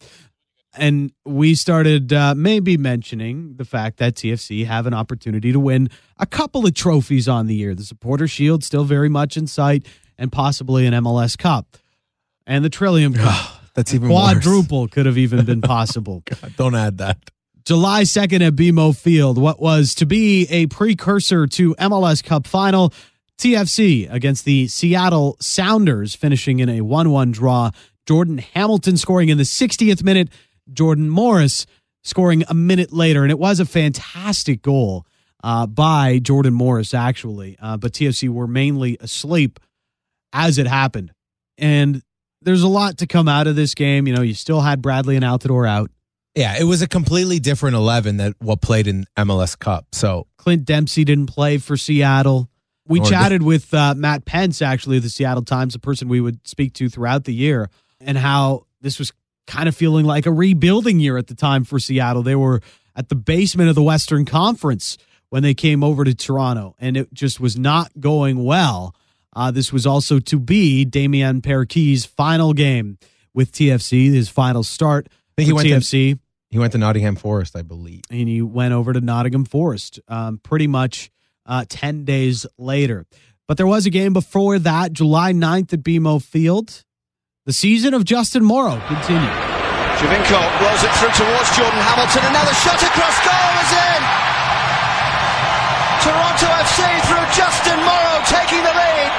And we started maybe mentioning the fact that TFC have an opportunity to win a couple of trophies on the year. The Supporter Shield still very much in sight, and possibly an MLS Cup. And the Trillium Cup. That's even quadruple could have even been possible. God, don't add that. July 2nd at BMO Field, what was to be a precursor to MLS Cup final, TFC against the Seattle Sounders, finishing in a 1-1 draw. Jordan Hamilton scoring in the 60th minute, Jordan Morris scoring a minute later. And it was a fantastic goal by Jordan Morris, actually. But TFC were mainly asleep as it happened. And there's a lot to come out of this game. You know, you still had Bradley and Altidore out. Yeah, it was a completely different 11 than what played in MLS Cup. So Clint Dempsey didn't play for Seattle. We chatted with Matt Pence, actually, of the Seattle Times, a person we would speak to throughout the year, and how this was kind of feeling like a rebuilding year at the time for Seattle. They were at the basement of the Western Conference when they came over to Toronto, and it just was not going well. This was also to be Damien Perquis's final game with TFC, his final start for TFC. He went to Nottingham Forest, I believe. And he went over to Nottingham Forest pretty much 10 days later. But there was a game before that, July 9th at BMO Field. The season of Justin Morrow continued. Giovinco rolls it through towards Jordan Hamilton. Another shot across goal is in. Toronto FC through Justin Morrow taking the lead.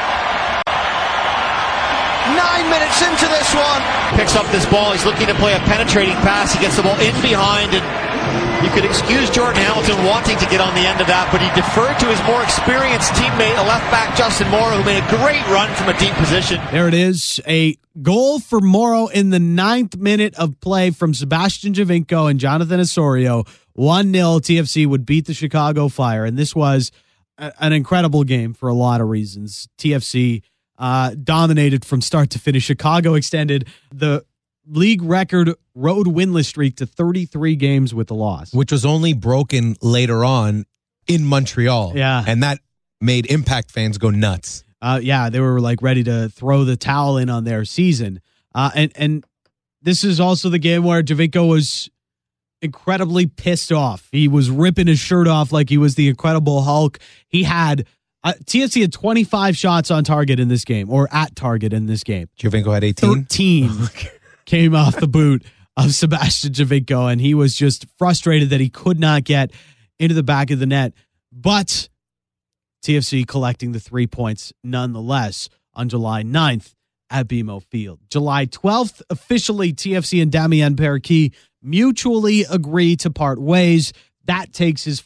9 minutes into this one. Picks up this ball. He's looking to play a penetrating pass. He gets the ball in behind, and you could excuse Jordan Hamilton wanting to get on the end of that, but he deferred to his more experienced teammate, a left back, Justin Morrow, who made a great run from a deep position. There it is. A goal for Morrow in the 9th minute of play from Sebastian Giovinco and Jonathan Osorio. 1-0. TFC would beat the Chicago Fire, and this was an incredible game for a lot of reasons. TFC dominated from start to finish. Chicago extended the league record road winless streak to 33 games with a loss, which was only broken later on in Montreal. Yeah. And that made Impact fans go nuts. They were like ready to throw the towel in on their season. And this is also the game where Giovinco was incredibly pissed off. He was ripping his shirt off like he was the Incredible Hulk. He had TFC had 25 shots on target in this game, or at target in this game. Giovinco had 18? 13 came off the boot of Sebastian Giovinco, and he was just frustrated that he could not get into the back of the net. But TFC collecting the 3 points nonetheless on July 9th at BMO Field. July 12th, officially TFC and Damien Perquis mutually agree to part ways. That takes his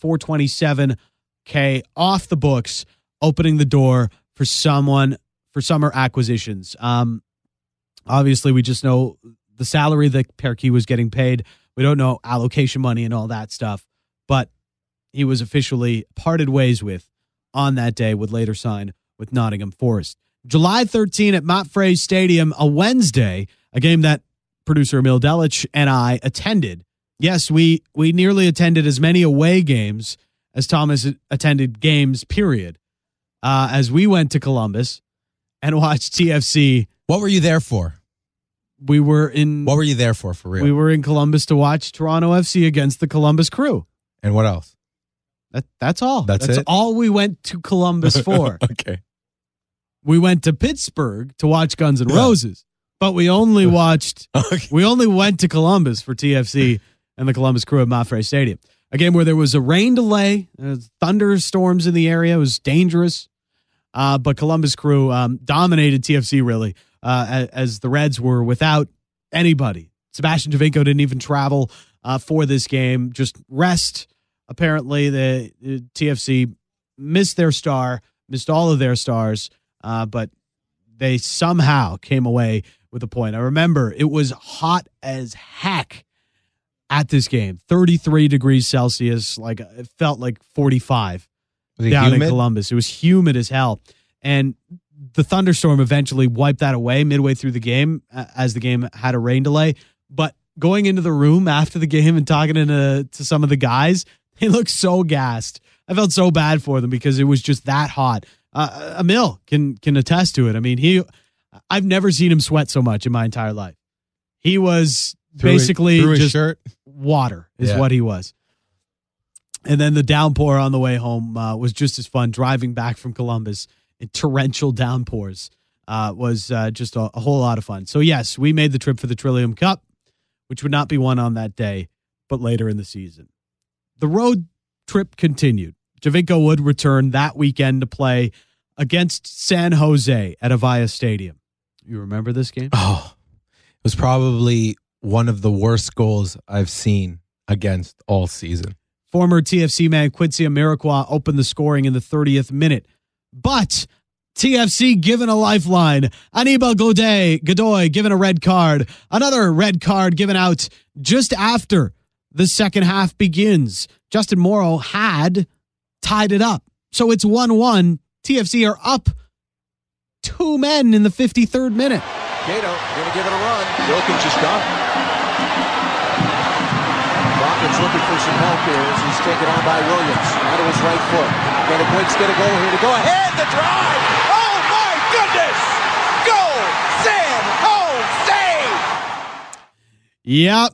$427K off the books, opening the door for summer acquisitions. Obviously, we just know the salary that Perquis was getting paid. We don't know allocation money and all that stuff, but he was officially parted ways with on that day, would later sign with Nottingham Forest. July 13 at Mapfre Stadium, a Wednesday, a game that producer Emil Delic and I attended. Yes, we nearly attended as many away games as Thomas attended games, period, as we went to Columbus and watched TFC. What were you there for? What were you there for real? We were in Columbus to watch Toronto FC against the Columbus Crew. And what else? That's all. That's it? all we went to Columbus for. Okay. We went to Pittsburgh to watch Guns N' Roses, but we only watched. We only went to Columbus for TFC and the Columbus Crew at Mapfre Stadium. A game where there was a rain delay, thunderstorms in the area. It was dangerous, but Columbus Crew dominated TFC really as the Reds were without anybody. Sebastian Giovinco didn't even travel for this game. Just rest. Apparently, the TFC missed all of their stars, but they somehow came away with a point. I remember it was hot as heck at this game, 33 degrees Celsius, like it felt like 45 down in Columbus. It was humid as hell. And the thunderstorm eventually wiped that away midway through the game as the game had a rain delay. But going into the room after the game and talking to some of the guys, they looked so gassed. I felt so bad for them because it was just that hot. Emil can attest to it. I mean, I've never seen him sweat so much in my entire life. He was basically just shirt. Water is what he was. And then the downpour on the way home was just as fun. Driving back from Columbus in torrential downpours was just a whole lot of fun. So yes, we made the trip for the Trillium Cup, which would not be won on that day, but later in the season. The road trip continued. Giovinco would return that weekend to play against San Jose at Avaya Stadium. You remember this game? Oh, it was probably one of the worst goals I've seen against all season. Former TFC man Quincy Amarikwa opened the scoring in the 30th minute. But TFC given a lifeline. Anibal Godoy given a red card. Another red card given out just after the second half begins. Justin Morrow had tied it up. So it's 1-1. TFC are up 2 men in the 53rd minute. Cato going to give it a run. Jokic is gone. Rockets looking for some help here as he's taken on by Williams. Onto his right foot. Can the Quakes get a goal here to go ahead? The drive! Oh my goodness! Goal! San Jose! Yep.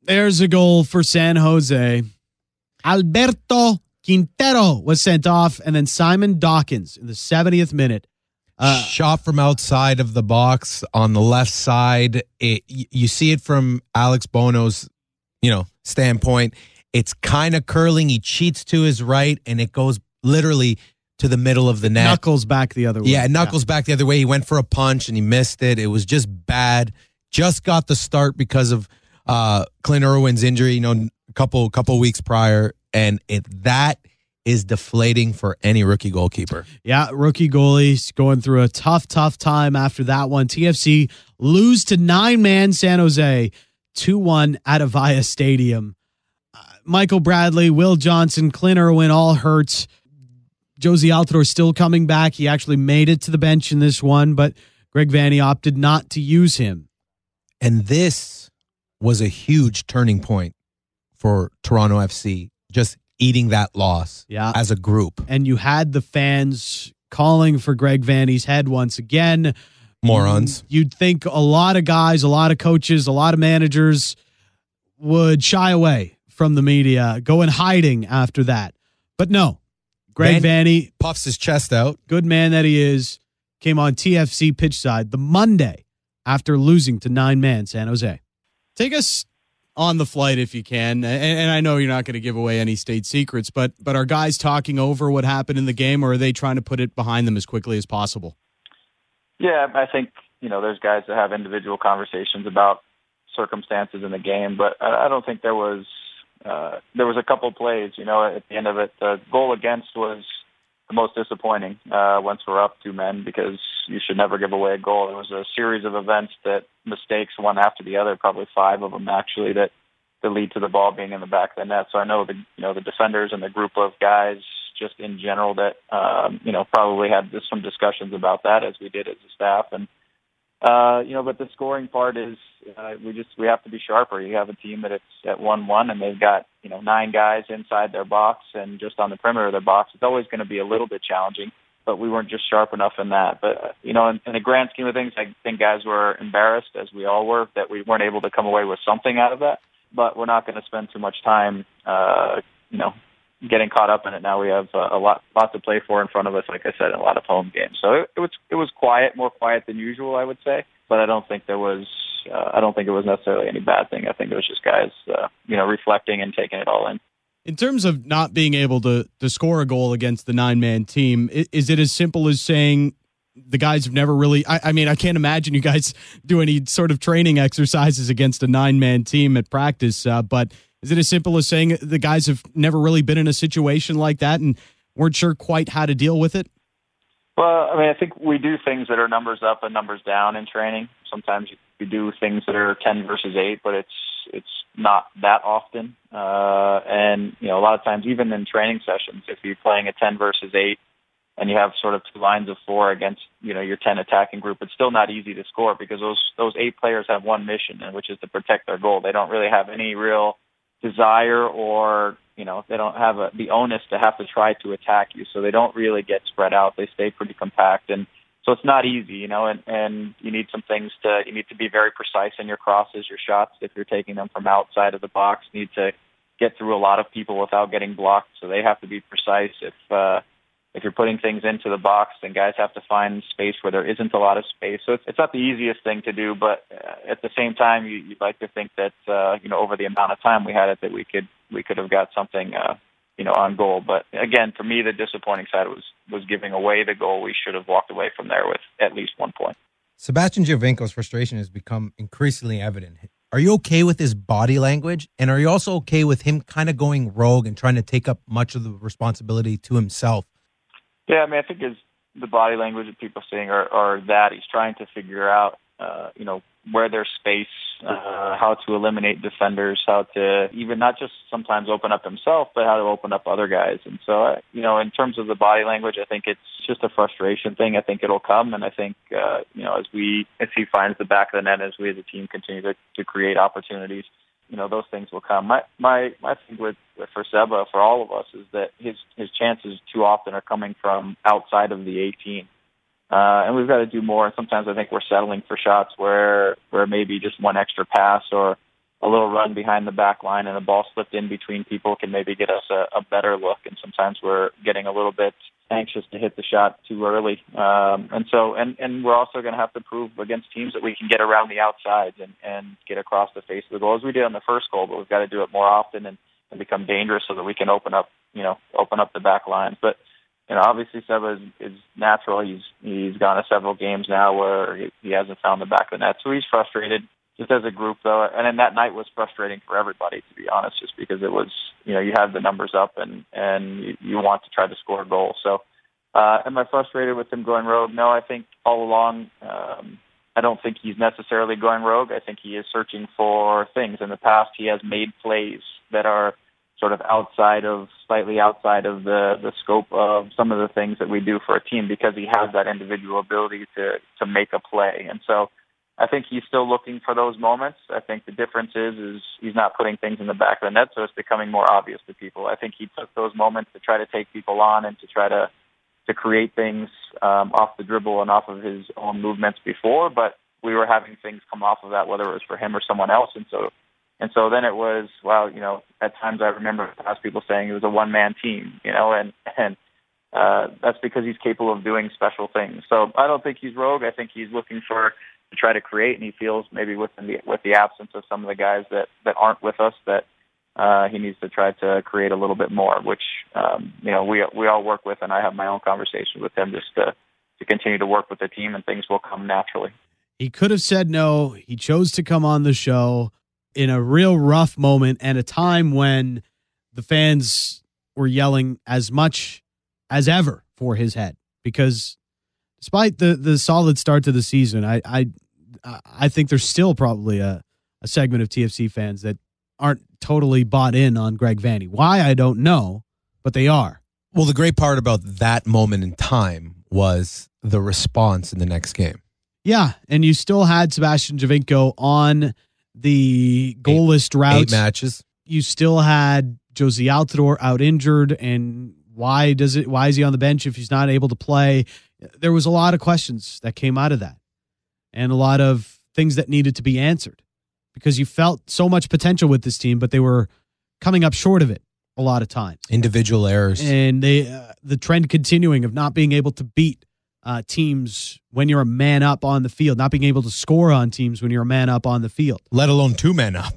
There's a goal for San Jose. Alberto Quintero was sent off, and then Simon Dawkins in the 70th minute. Shot from outside of the box on the left side. You see it from Alex Bono's, standpoint. It's kind of curling. He cheats to his right, and it goes literally to the middle of the net. Knuckles back the other way. Yeah, knuckles back the other way. He went for a punch, and he missed it. It was just bad. Just got the start because of Clint Irwin's injury, a couple weeks prior, and that is deflating for any rookie goalkeeper. Yeah, rookie goalies going through a tough time after that one. TFC lose to 9-man San Jose, 2-1 at Avaya Stadium. Michael Bradley, Will Johnson, Clint Irwin all hurt. Josie Altidore still coming back. He actually made it to the bench in this one, but Greg Vanney opted not to use him. And this was a huge turning point for Toronto FC, just eating that loss as a group. And you had the fans calling for Greg Vanney's head once again. Morons. You'd think a lot of guys, a lot of coaches, a lot of managers would shy away from the media, go in hiding after that. But no, Greg Vanney puffs his chest out. Good man that he is, came on TFC pitch side the Monday after losing to 9-man San Jose. Take us on the flight if you can, and I know you're not going to give away any state secrets, but are guys talking over what happened in the game, or are they trying to put it behind them as quickly as possible? Yeah, I think, there's guys that have individual conversations about circumstances in the game, but I don't think there was a couple plays, at the end of it. The goal against was the most disappointing once we're up 2 men, because you should never give away a goal. It was a series of events mistakes one after the other, probably 5 of them actually, that lead to the ball being in the back of the net. So I know the defenders and the group of guys just in general that probably had some discussions about that, as we did as a staff. And but the scoring part is we have to be sharper. You have a team that it's at 1-1 and they've got 9 guys inside their box and just on the perimeter of their box. It's always going to be a little bit challenging, but we weren't just sharp enough in that. But in the grand scheme of things, I think guys were embarrassed, as we all were, that we weren't able to come away with something out of that. But we're not going to spend too much time getting caught up in it. Now we have a lot to play for in front of us, like I said, in a lot of home games. So it was quiet, more quiet than usual, I would say. But I don't think it was necessarily any bad thing. I think it was just guys, reflecting and taking it all in. In terms of not being able to score a goal against the 9-man team, is it as simple as saying the guys have never really, I mean, I can't imagine you guys do any sort of training exercises against a 9-man team at practice, but is it as simple as saying the guys have never really been in a situation like that and weren't sure quite how to deal with it? Well, I mean, I think we do things that are numbers up and numbers down in training. Sometimes you do things that are 10 versus 8, but it's not that often. And, a lot of times, even in training sessions, if you're playing a 10 versus 8 and you have sort of 2 lines of 4 against, your 10 attacking group, it's still not easy to score because those 8 players have one mission, which is to protect their goal. They don't really have any real desire or, they don't have the onus to have to try to attack you. So they don't really get spread out. They stay pretty compact. And so it's not easy, and you need some things you need to be very precise in your crosses, your shots. If you're taking them from outside of the box, you need to get through a lot of people without getting blocked. So they have to be precise. If you're putting things into the box, then guys have to find space where there isn't a lot of space. So it's not the easiest thing to do, but at the same time, you'd like to think that, over the amount of time we had it, that we could have got something, on goal. But again, for me, the disappointing side was giving away the goal. We should have walked away from there with at least 1 point. Sebastian Giovinco's frustration has become increasingly evident. Are you okay with his body language? And are you also okay with him kind of going rogue and trying to take up much of the responsibility to himself? Yeah, I mean, I think the body language that people are saying are that he's trying to figure out, where there's space, how to eliminate defenders, how to even not just sometimes open up himself, but how to open up other guys. And so, in terms of the body language, I think it's just a frustration thing. I think it'll come, and I think, as he finds the back of the net, as we as a team continue to create opportunities, those things will come. My thing for Seba, for all of us, is that his chances too often are coming from outside of the 18. And we've got to do more. Sometimes I think we're settling for shots where maybe just one extra pass or a little run behind the back line and the ball slipped in between people can maybe get us a better look. And sometimes we're getting a little bit anxious to hit the shot too early. And we're also going to have to prove against teams that we can get around the outsides and get across the face of the goal as we did on the first goal, but we've got to do it more often and become dangerous so that we can open up the back lines. But, obviously Seba is natural. He's gone to several games now where he hasn't found the back of the net. So he's frustrated just as a group, though. And then that night was frustrating for everybody, to be honest, just because it was, you have the numbers up and you want to try to score a goal. So am I frustrated with him going rogue? No, I think all along, I don't think he's necessarily going rogue. I think he is searching for things. In the past, he has made plays that are sort of slightly outside of the scope of some of the things that we do for a team because he has that individual ability to make a play. And so I think he's still looking for those moments. I think the difference is he's not putting things in the back of the net, so it's becoming more obvious to people. I think he took those moments to try to take people on and to try to create things off the dribble and off of his own movements before, but we were having things come off of that, whether it was for him or someone else. And so then it was, at times I remember past people saying it was a one-man team, and that's because he's capable of doing special things. So I don't think he's rogue. I think he's looking to try to create, and he feels maybe with the absence of some of the guys that aren't with us that he needs to try to create a little bit more, which, we all work with, and I have my own conversation with him just to continue to work with the team, and things will come naturally. He could have said no. He chose to come on the show in a real rough moment and a time when the fans were yelling as much as ever for his head, because despite the solid start to the season, I think there's still probably a segment of TFC fans that aren't totally bought in on Greg Vanney. Why, I don't know, but they are. Well, the great part about that moment in time was the response in the next game. Yeah, and you still had Sebastian Giovinco on the goalless drought. 8 matches. You still had Jozy Altidore out injured, and why is he on the bench if he's not able to play? There was a lot of questions that came out of that, and a lot of things that needed to be answered, because you felt so much potential with this team, but they were coming up short of it a lot of times. Individual errors. And the trend continuing of not being able to beat teams when you're a man up on the field, not being able to score on teams when you're a man up on the field. Let alone 2 men up.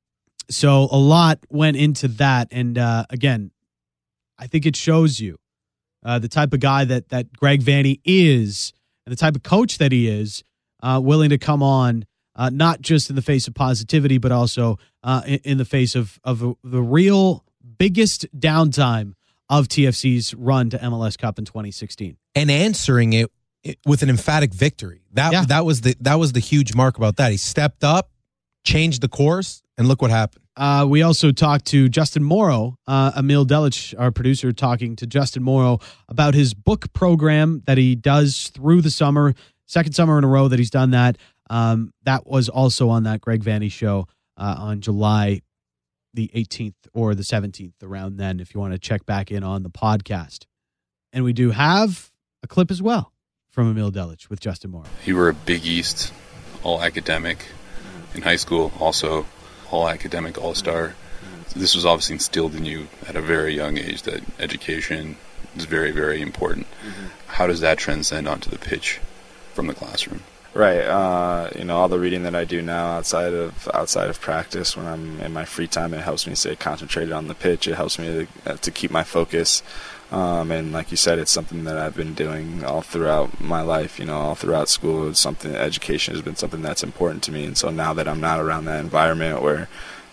So a lot went into that. And again, I think it shows you the type of guy that Greg Vanney is, and the type of coach that he is, willing to come on, not just in the face of positivity, but also in the face of the real biggest downtime of TFC's run to MLS Cup in 2016, and answering it with an emphatic victory. That was the huge mark about that. He stepped up, changed the course, and look what happened. We also talked to Justin Morrow, Emil Delic, our producer, talking to Justin Morrow about his book program that he does through the summer. Second summer in a row that he's done that. That was also on that Greg Vanney show on July the 18th or the 17th, around then, if you want to check back in on the podcast. And we do have a clip as well from Emil Delic with Justin Morrow. You were a Big East All-Academic in high school, also All-Academic All-Star. So this was obviously instilled in you at a very young age, that education is very, very important. Mm-hmm. How does that transcend onto the pitch from the classroom? Right, all the reading that I do now outside of practice, when I'm in my free time, it helps me stay concentrated on the pitch. It helps me to keep my focus, and like you said, it's something that I've been doing all throughout my life. All throughout school, it's something. Education has been something that's important to me, and so now that I'm not around that environment where,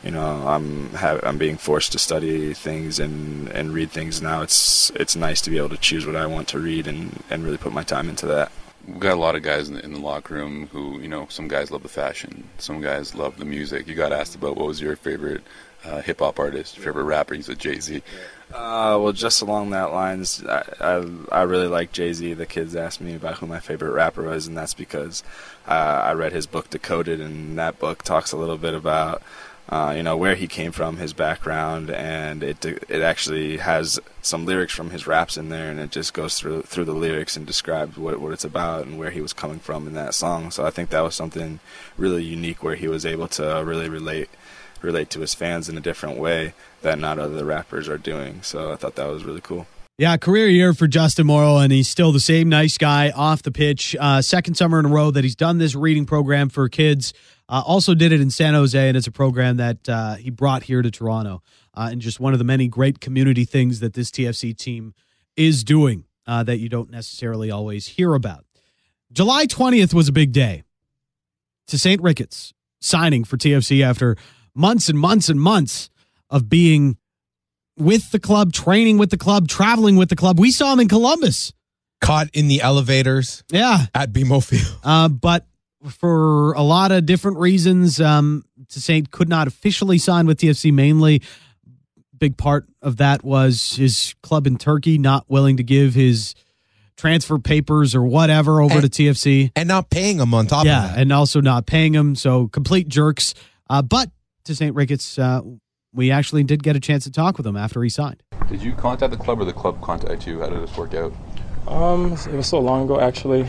I'm being forced to study things and read things now, it's nice to be able to choose what I want to read and really put my time into that. We've got a lot of guys in the locker room who, some guys love the fashion, some guys love the music. You got asked about what was your favorite hip-hop artist, your favorite rapper. You said Jay-Z. Well, just along that lines, I really like Jay-Z. The kids asked me about who my favorite rapper was, and that's because I read his book, Decoded, and that book talks a little bit about where he came from, his background, and it actually has some lyrics from his raps in there, and it just goes through the lyrics and describes what it's about and where he was coming from in that song. So I think that was something really unique, where he was able to really relate relate to his fans in a different way that not other rappers are doing. So I thought that was really cool. Yeah, career year for Justin Morrow, and he's still the same nice guy off the pitch. Second summer in a row that he's done this reading program for kids. Also did it in San Jose, and it's a program that he brought here to Toronto. And just one of the many great community things that this TFC team is doing that you don't necessarily always hear about. July 20th was a big day. To St. Ricketts signing for TFC after months and months and months of being with the club, training with the club, traveling with the club. We saw him in Columbus. Caught in the elevators. Yeah. At BMO Field. But for a lot of different reasons, Toussaint could not officially sign with TFC mainly. Big part of that was his club in Turkey not willing to give his transfer papers or whatever over to TFC. And not paying him on top of that. Yeah, and also not paying him. So complete jerks. But to St. Ricketts, we actually did get a chance to talk with him after he signed. Did you contact the club or the club contact you? How did this work out? It was so long ago, actually,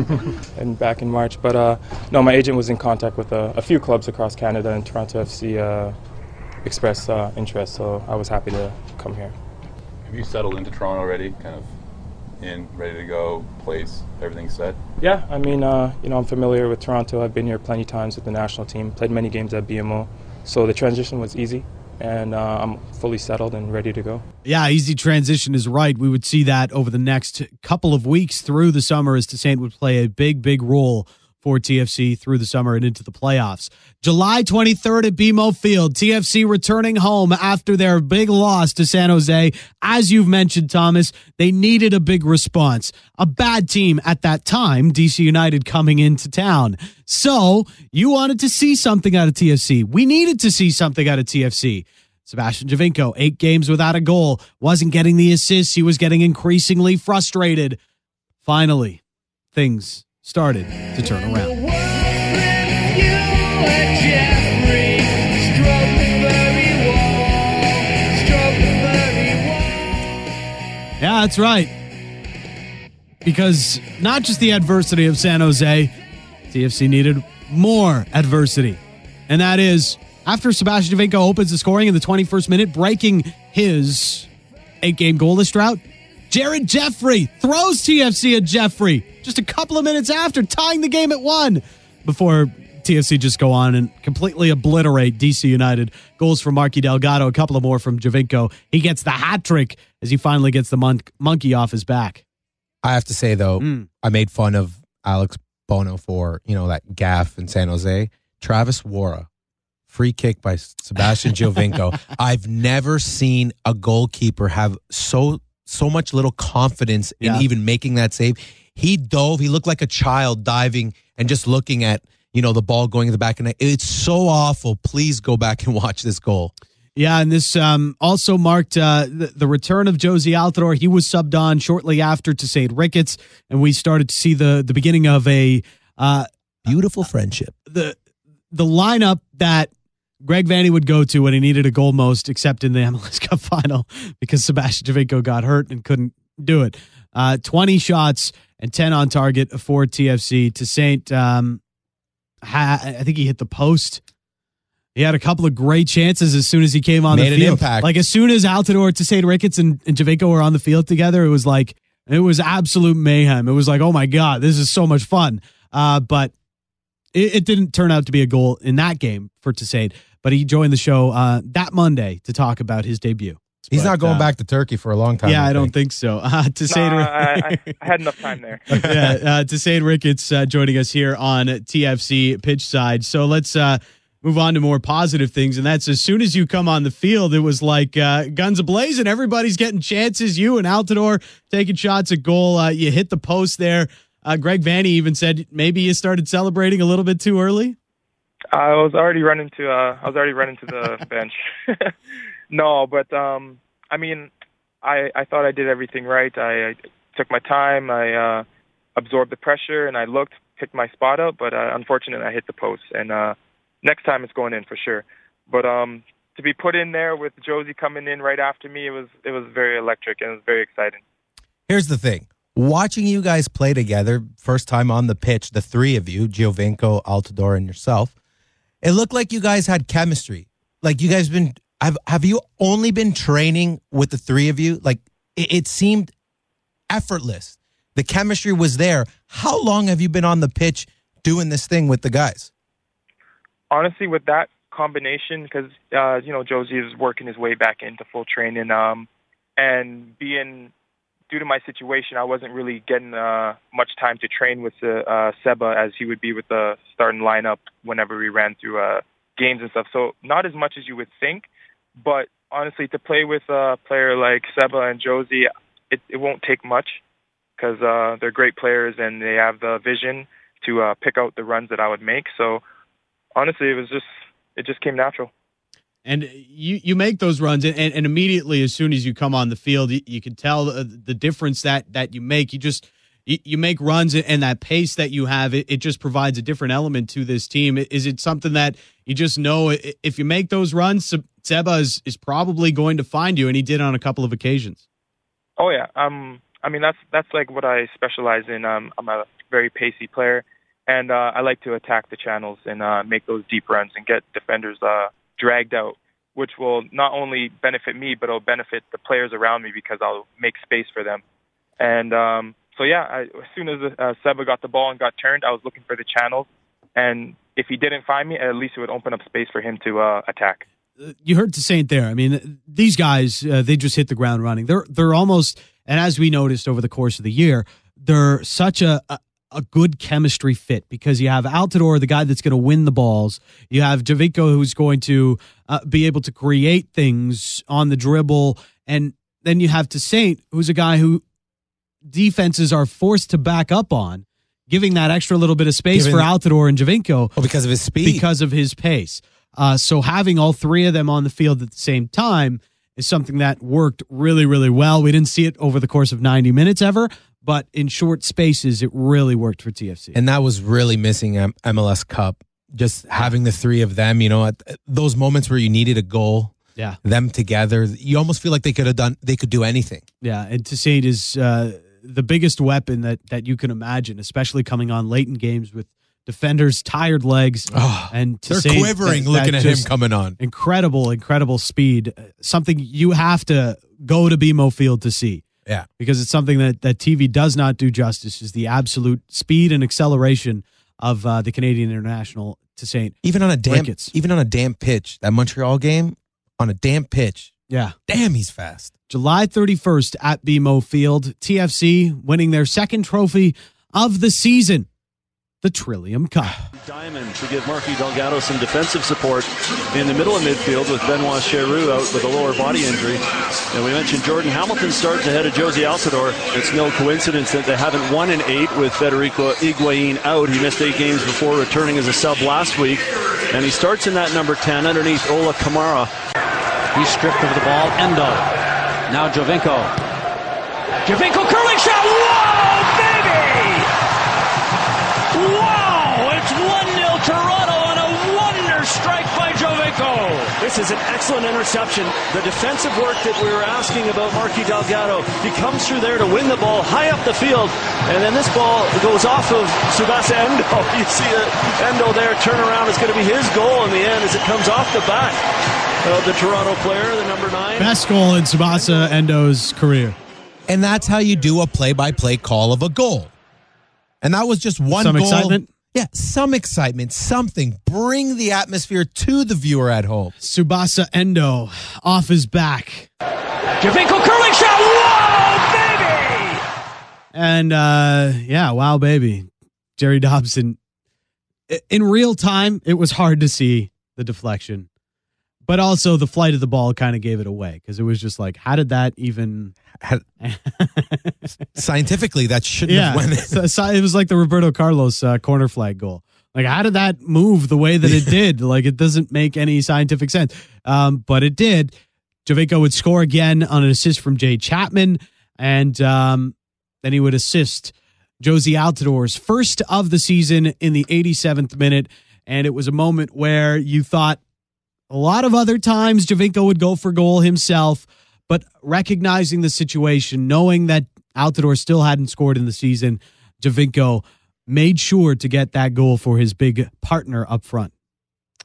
and back in March. But no, my agent was in contact with a few clubs across Canada, and Toronto FC expressed interest, so I was happy to come here. Have you settled into Toronto already? Kind of in, ready to go, place, everything set? Yeah, I mean, I'm familiar with Toronto. I've been here plenty of times with the national team, played many games at BMO, so the transition was easy. And I'm fully settled and ready to go. Yeah, easy transition is right. We would see that over the next couple of weeks through the summer as Toussaint would play a big, big role for TFC through the summer and into the playoffs. July 23rd at BMO Field, TFC returning home after their big loss to San Jose. As you've mentioned, Thomas, they needed a big response. A bad team at that time, DC United, coming into town. So you wanted to see something out of TFC. We needed to see something out of TFC. Sebastian Giovinco, 8 games without a goal, wasn't getting the assists. He was getting increasingly frustrated. Finally, things started to turn around. Yeah, that's right. Because not just the adversity of San Jose, TFC needed more adversity. And that is, after Sebastian Giovinco opens the scoring in the 21st minute, breaking his 8-game goalless drought, Jared Jeffrey throws TFC at Jeffrey just a couple of minutes after, tying the game at 1 before TFC just go on and completely obliterate DC United. Goals from Marky Delgado, a couple of more from Giovinco. He gets the hat trick as he finally gets the monkey off his back. I have to say, though, I made fun of Alex Bono for, that gaffe in San Jose. Travis Wara, free kick by Sebastian Giovinco. I've never seen a goalkeeper have so much little confidence in even making that save. He dove. He looked like a child diving and just looking at, the ball going in the back of the net. It's so awful. Please go back and watch this goal. Yeah, and this also marked the return of Josie Altidore. He was subbed on shortly after to St. Ricketts, and we started to see the beginning of a beautiful friendship. The lineup that Greg Vanney would go to when he needed a goal most, except in the MLS Cup final, because Sebastian Giovinco got hurt and couldn't do it. 20 shots and 10 on target for TFC. Toussaint, I think he hit the post. He had a couple of great chances as soon as he came on the field. Made an impact. Like, as soon as Altidore, St. Ricketts, and Giovinco were on the field together, it was absolute mayhem. It was like, oh my God, this is so much fun. But it didn't turn out to be a goal in that game for Toussaint. But he joined the show that Monday to talk about his debut. He's not going back to Turkey for a long time. Yeah, I don't think so. I had enough time there. Toussaint Ricketts joining us here on TFC Pitch Side. So let's move on to more positive things, and that's as soon as you come on the field, it was like guns a-blazing. Everybody's getting chances. You and Altidore taking shots at goal. You hit the post there. Greg Vanney even said maybe you started celebrating a little bit too early. I was already running to the bench. No, but I mean, I thought I did everything right. I took my time. I absorbed the pressure, and I picked my spot up. But unfortunately, I hit the post. And next time, it's going in for sure. But to be put in there with Josie coming in right after me, it was very electric and it was very exciting. Here's the thing. Watching you guys play together, first time on the pitch, the three of you, Giovinco, Altidore, and yourself, it looked like you guys had chemistry. like you guys been, have you only been training with the three of you? Like it seemed effortless. The chemistry was there. How long have you been on the pitch doing this thing with the guys? Honestly, with that combination, because Josie is working his way back into full training, and being due to my situation, I wasn't really getting much time to train with Seba as he would be with the starting lineup whenever we ran through games and stuff. So not as much as you would think, but honestly, to play with a player like Seba and Josie, it won't take much because they're great players and they have the vision to pick out the runs that I would make. So honestly, it just came natural. And you make those runs, and immediately as soon as you come on the field, you can tell the difference that you make. You make runs, and that pace that you have, it just provides a different element to this team. Is it something that you just know if you make those runs, Seba is probably going to find you, and he did on a couple of occasions? Oh yeah, I mean that's like what I specialize in. I'm a very pacey player, and I like to attack the channels and make those deep runs and get defenders dragged out, which will not only benefit me, but it'll benefit the players around me because I'll make space for them. And so, yeah, as soon as Seba got the ball and got turned, I was looking for the channels. And if he didn't find me, at least it would open up space for him to attack. You heard Toussaint there. I mean, these guys, they just hit the ground running. They're almost, and as we noticed over the course of the year, they're such a good chemistry fit because you have Altidore, the guy that's going to win the balls. You have Giovinco, who's going to be able to create things on the dribble. And then you have Toussaint, who's a guy who defenses are forced to back up on, giving that extra little bit of space for Altidore and Giovinco. Oh, because of his speed. Because of his pace. So having all three of them on the field at the same time is something that worked really, really well. We didn't see it over the course of 90 minutes ever, but in short spaces, it really worked for TFC. And that was really missing MLS Cup. Just having the three of them, at those moments where you needed a goal, them together, you almost feel like they could do anything. Yeah, and Toussaint is the biggest weapon that you can imagine, especially coming on late in games with defenders' tired legs. And they're quivering looking at him coming on. Incredible speed. Something you have to go to BMO Field to see. Yeah. Because it's something that TV does not do justice, is the absolute speed and acceleration of the Canadian international Toussaint. Even on a damp pitch, that Montreal game, on a damp pitch. Yeah. Damn, he's fast. July 31st at BMO Field, TFC winning their second trophy of the season, the Trillium Cup. Diamond to give Marky Delgado some defensive support in the middle of midfield with Benoit Cheroux out with a lower body injury. And we mentioned Jordan Hamilton starts ahead of Josie Altidore. It's no coincidence that they haven't won in 8 with Federico Higuain out. He missed 8 games before returning as a sub last week. And he starts in that number 10 underneath Ola Kamara. He's stripped of the ball. Endo. Now Giovinco. Giovinco curling shot. Whoa, baby! Wow! It's 1-0 Toronto on a wonder strike by Giovinco. This is an excellent interception. The defensive work that we were asking about Marky Delgado. He comes through there to win the ball high up the field. And then this ball goes off of Tsubasa Endo. You see Endo there turn around. It's going to be his goal in the end as it comes off the back of the Toronto player, the number 9. Best goal in Tsubasa Endo's career. And that's how you do a play-by-play call of a goal. And that was just one goal. Some excitement? Yeah, some excitement, something. Bring the atmosphere to the viewer at home. Tsubasa Endo off his back. Giovinco curling shot. Whoa, baby! And, wow, baby. Jerry Dobson. In real time, it was hard to see the deflection. But also the flight of the ball kind of gave it away because it was just like, how did that even... Scientifically, that shouldn't have went in. It was like the Roberto Carlos corner flag goal. Like, how did that move the way that it did? Like, it doesn't make any scientific sense. But it did. Giovinco would score again on an assist from Jay Chapman, and then he would assist Josie Altidore's first of the season in the 87th minute. And it was a moment where you thought, a lot of other times Giovinco would go for goal himself, but recognizing the situation, knowing that Altidore still hadn't scored in the season, Giovinco made sure to get that goal for his big partner up front.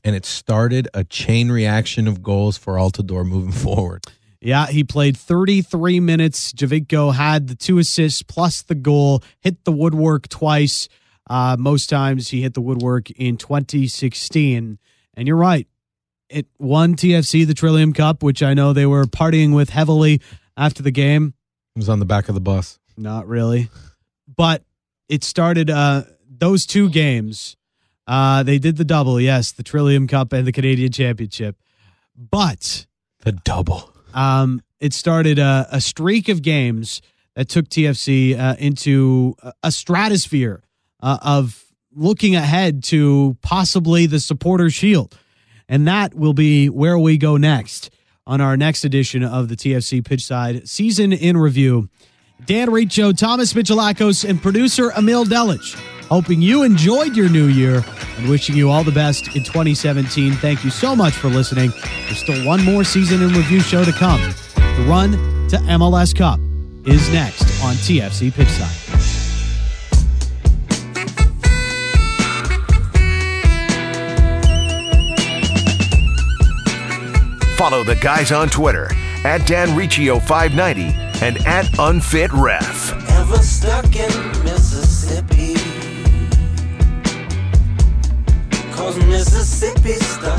and it started a chain reaction of goals for Altidore moving forward. Yeah, he played 33 minutes. Giovinco had the 2 assists plus the goal, hit the woodwork twice. Most times he hit the woodwork in 2016. And you're right. It won TFC the Trillium Cup, which I know they were partying with heavily after the game. It was on the back of the bus. Not really. But it started those 2 games. They did the double, yes, the Trillium Cup and the Canadian Championship. But the double. It started a streak of games that took TFC into a stratosphere of looking ahead to possibly the Supporter Shield. And that will be where we go next on our next edition of the TFC Pitchside Season in Review. Dan Riccio, Thomas Michalakos, and producer Emil Delich, hoping you enjoyed your new year and wishing you all the best in 2017. Thank you so much for listening. There's still one more Season in Review show to come. The run to MLS Cup is next on TFC Pitchside. Follow the guys on Twitter at DanRiccio590 and at UnfitRef. Ever stuck in Mississippi? 'Cause Mississippi stuck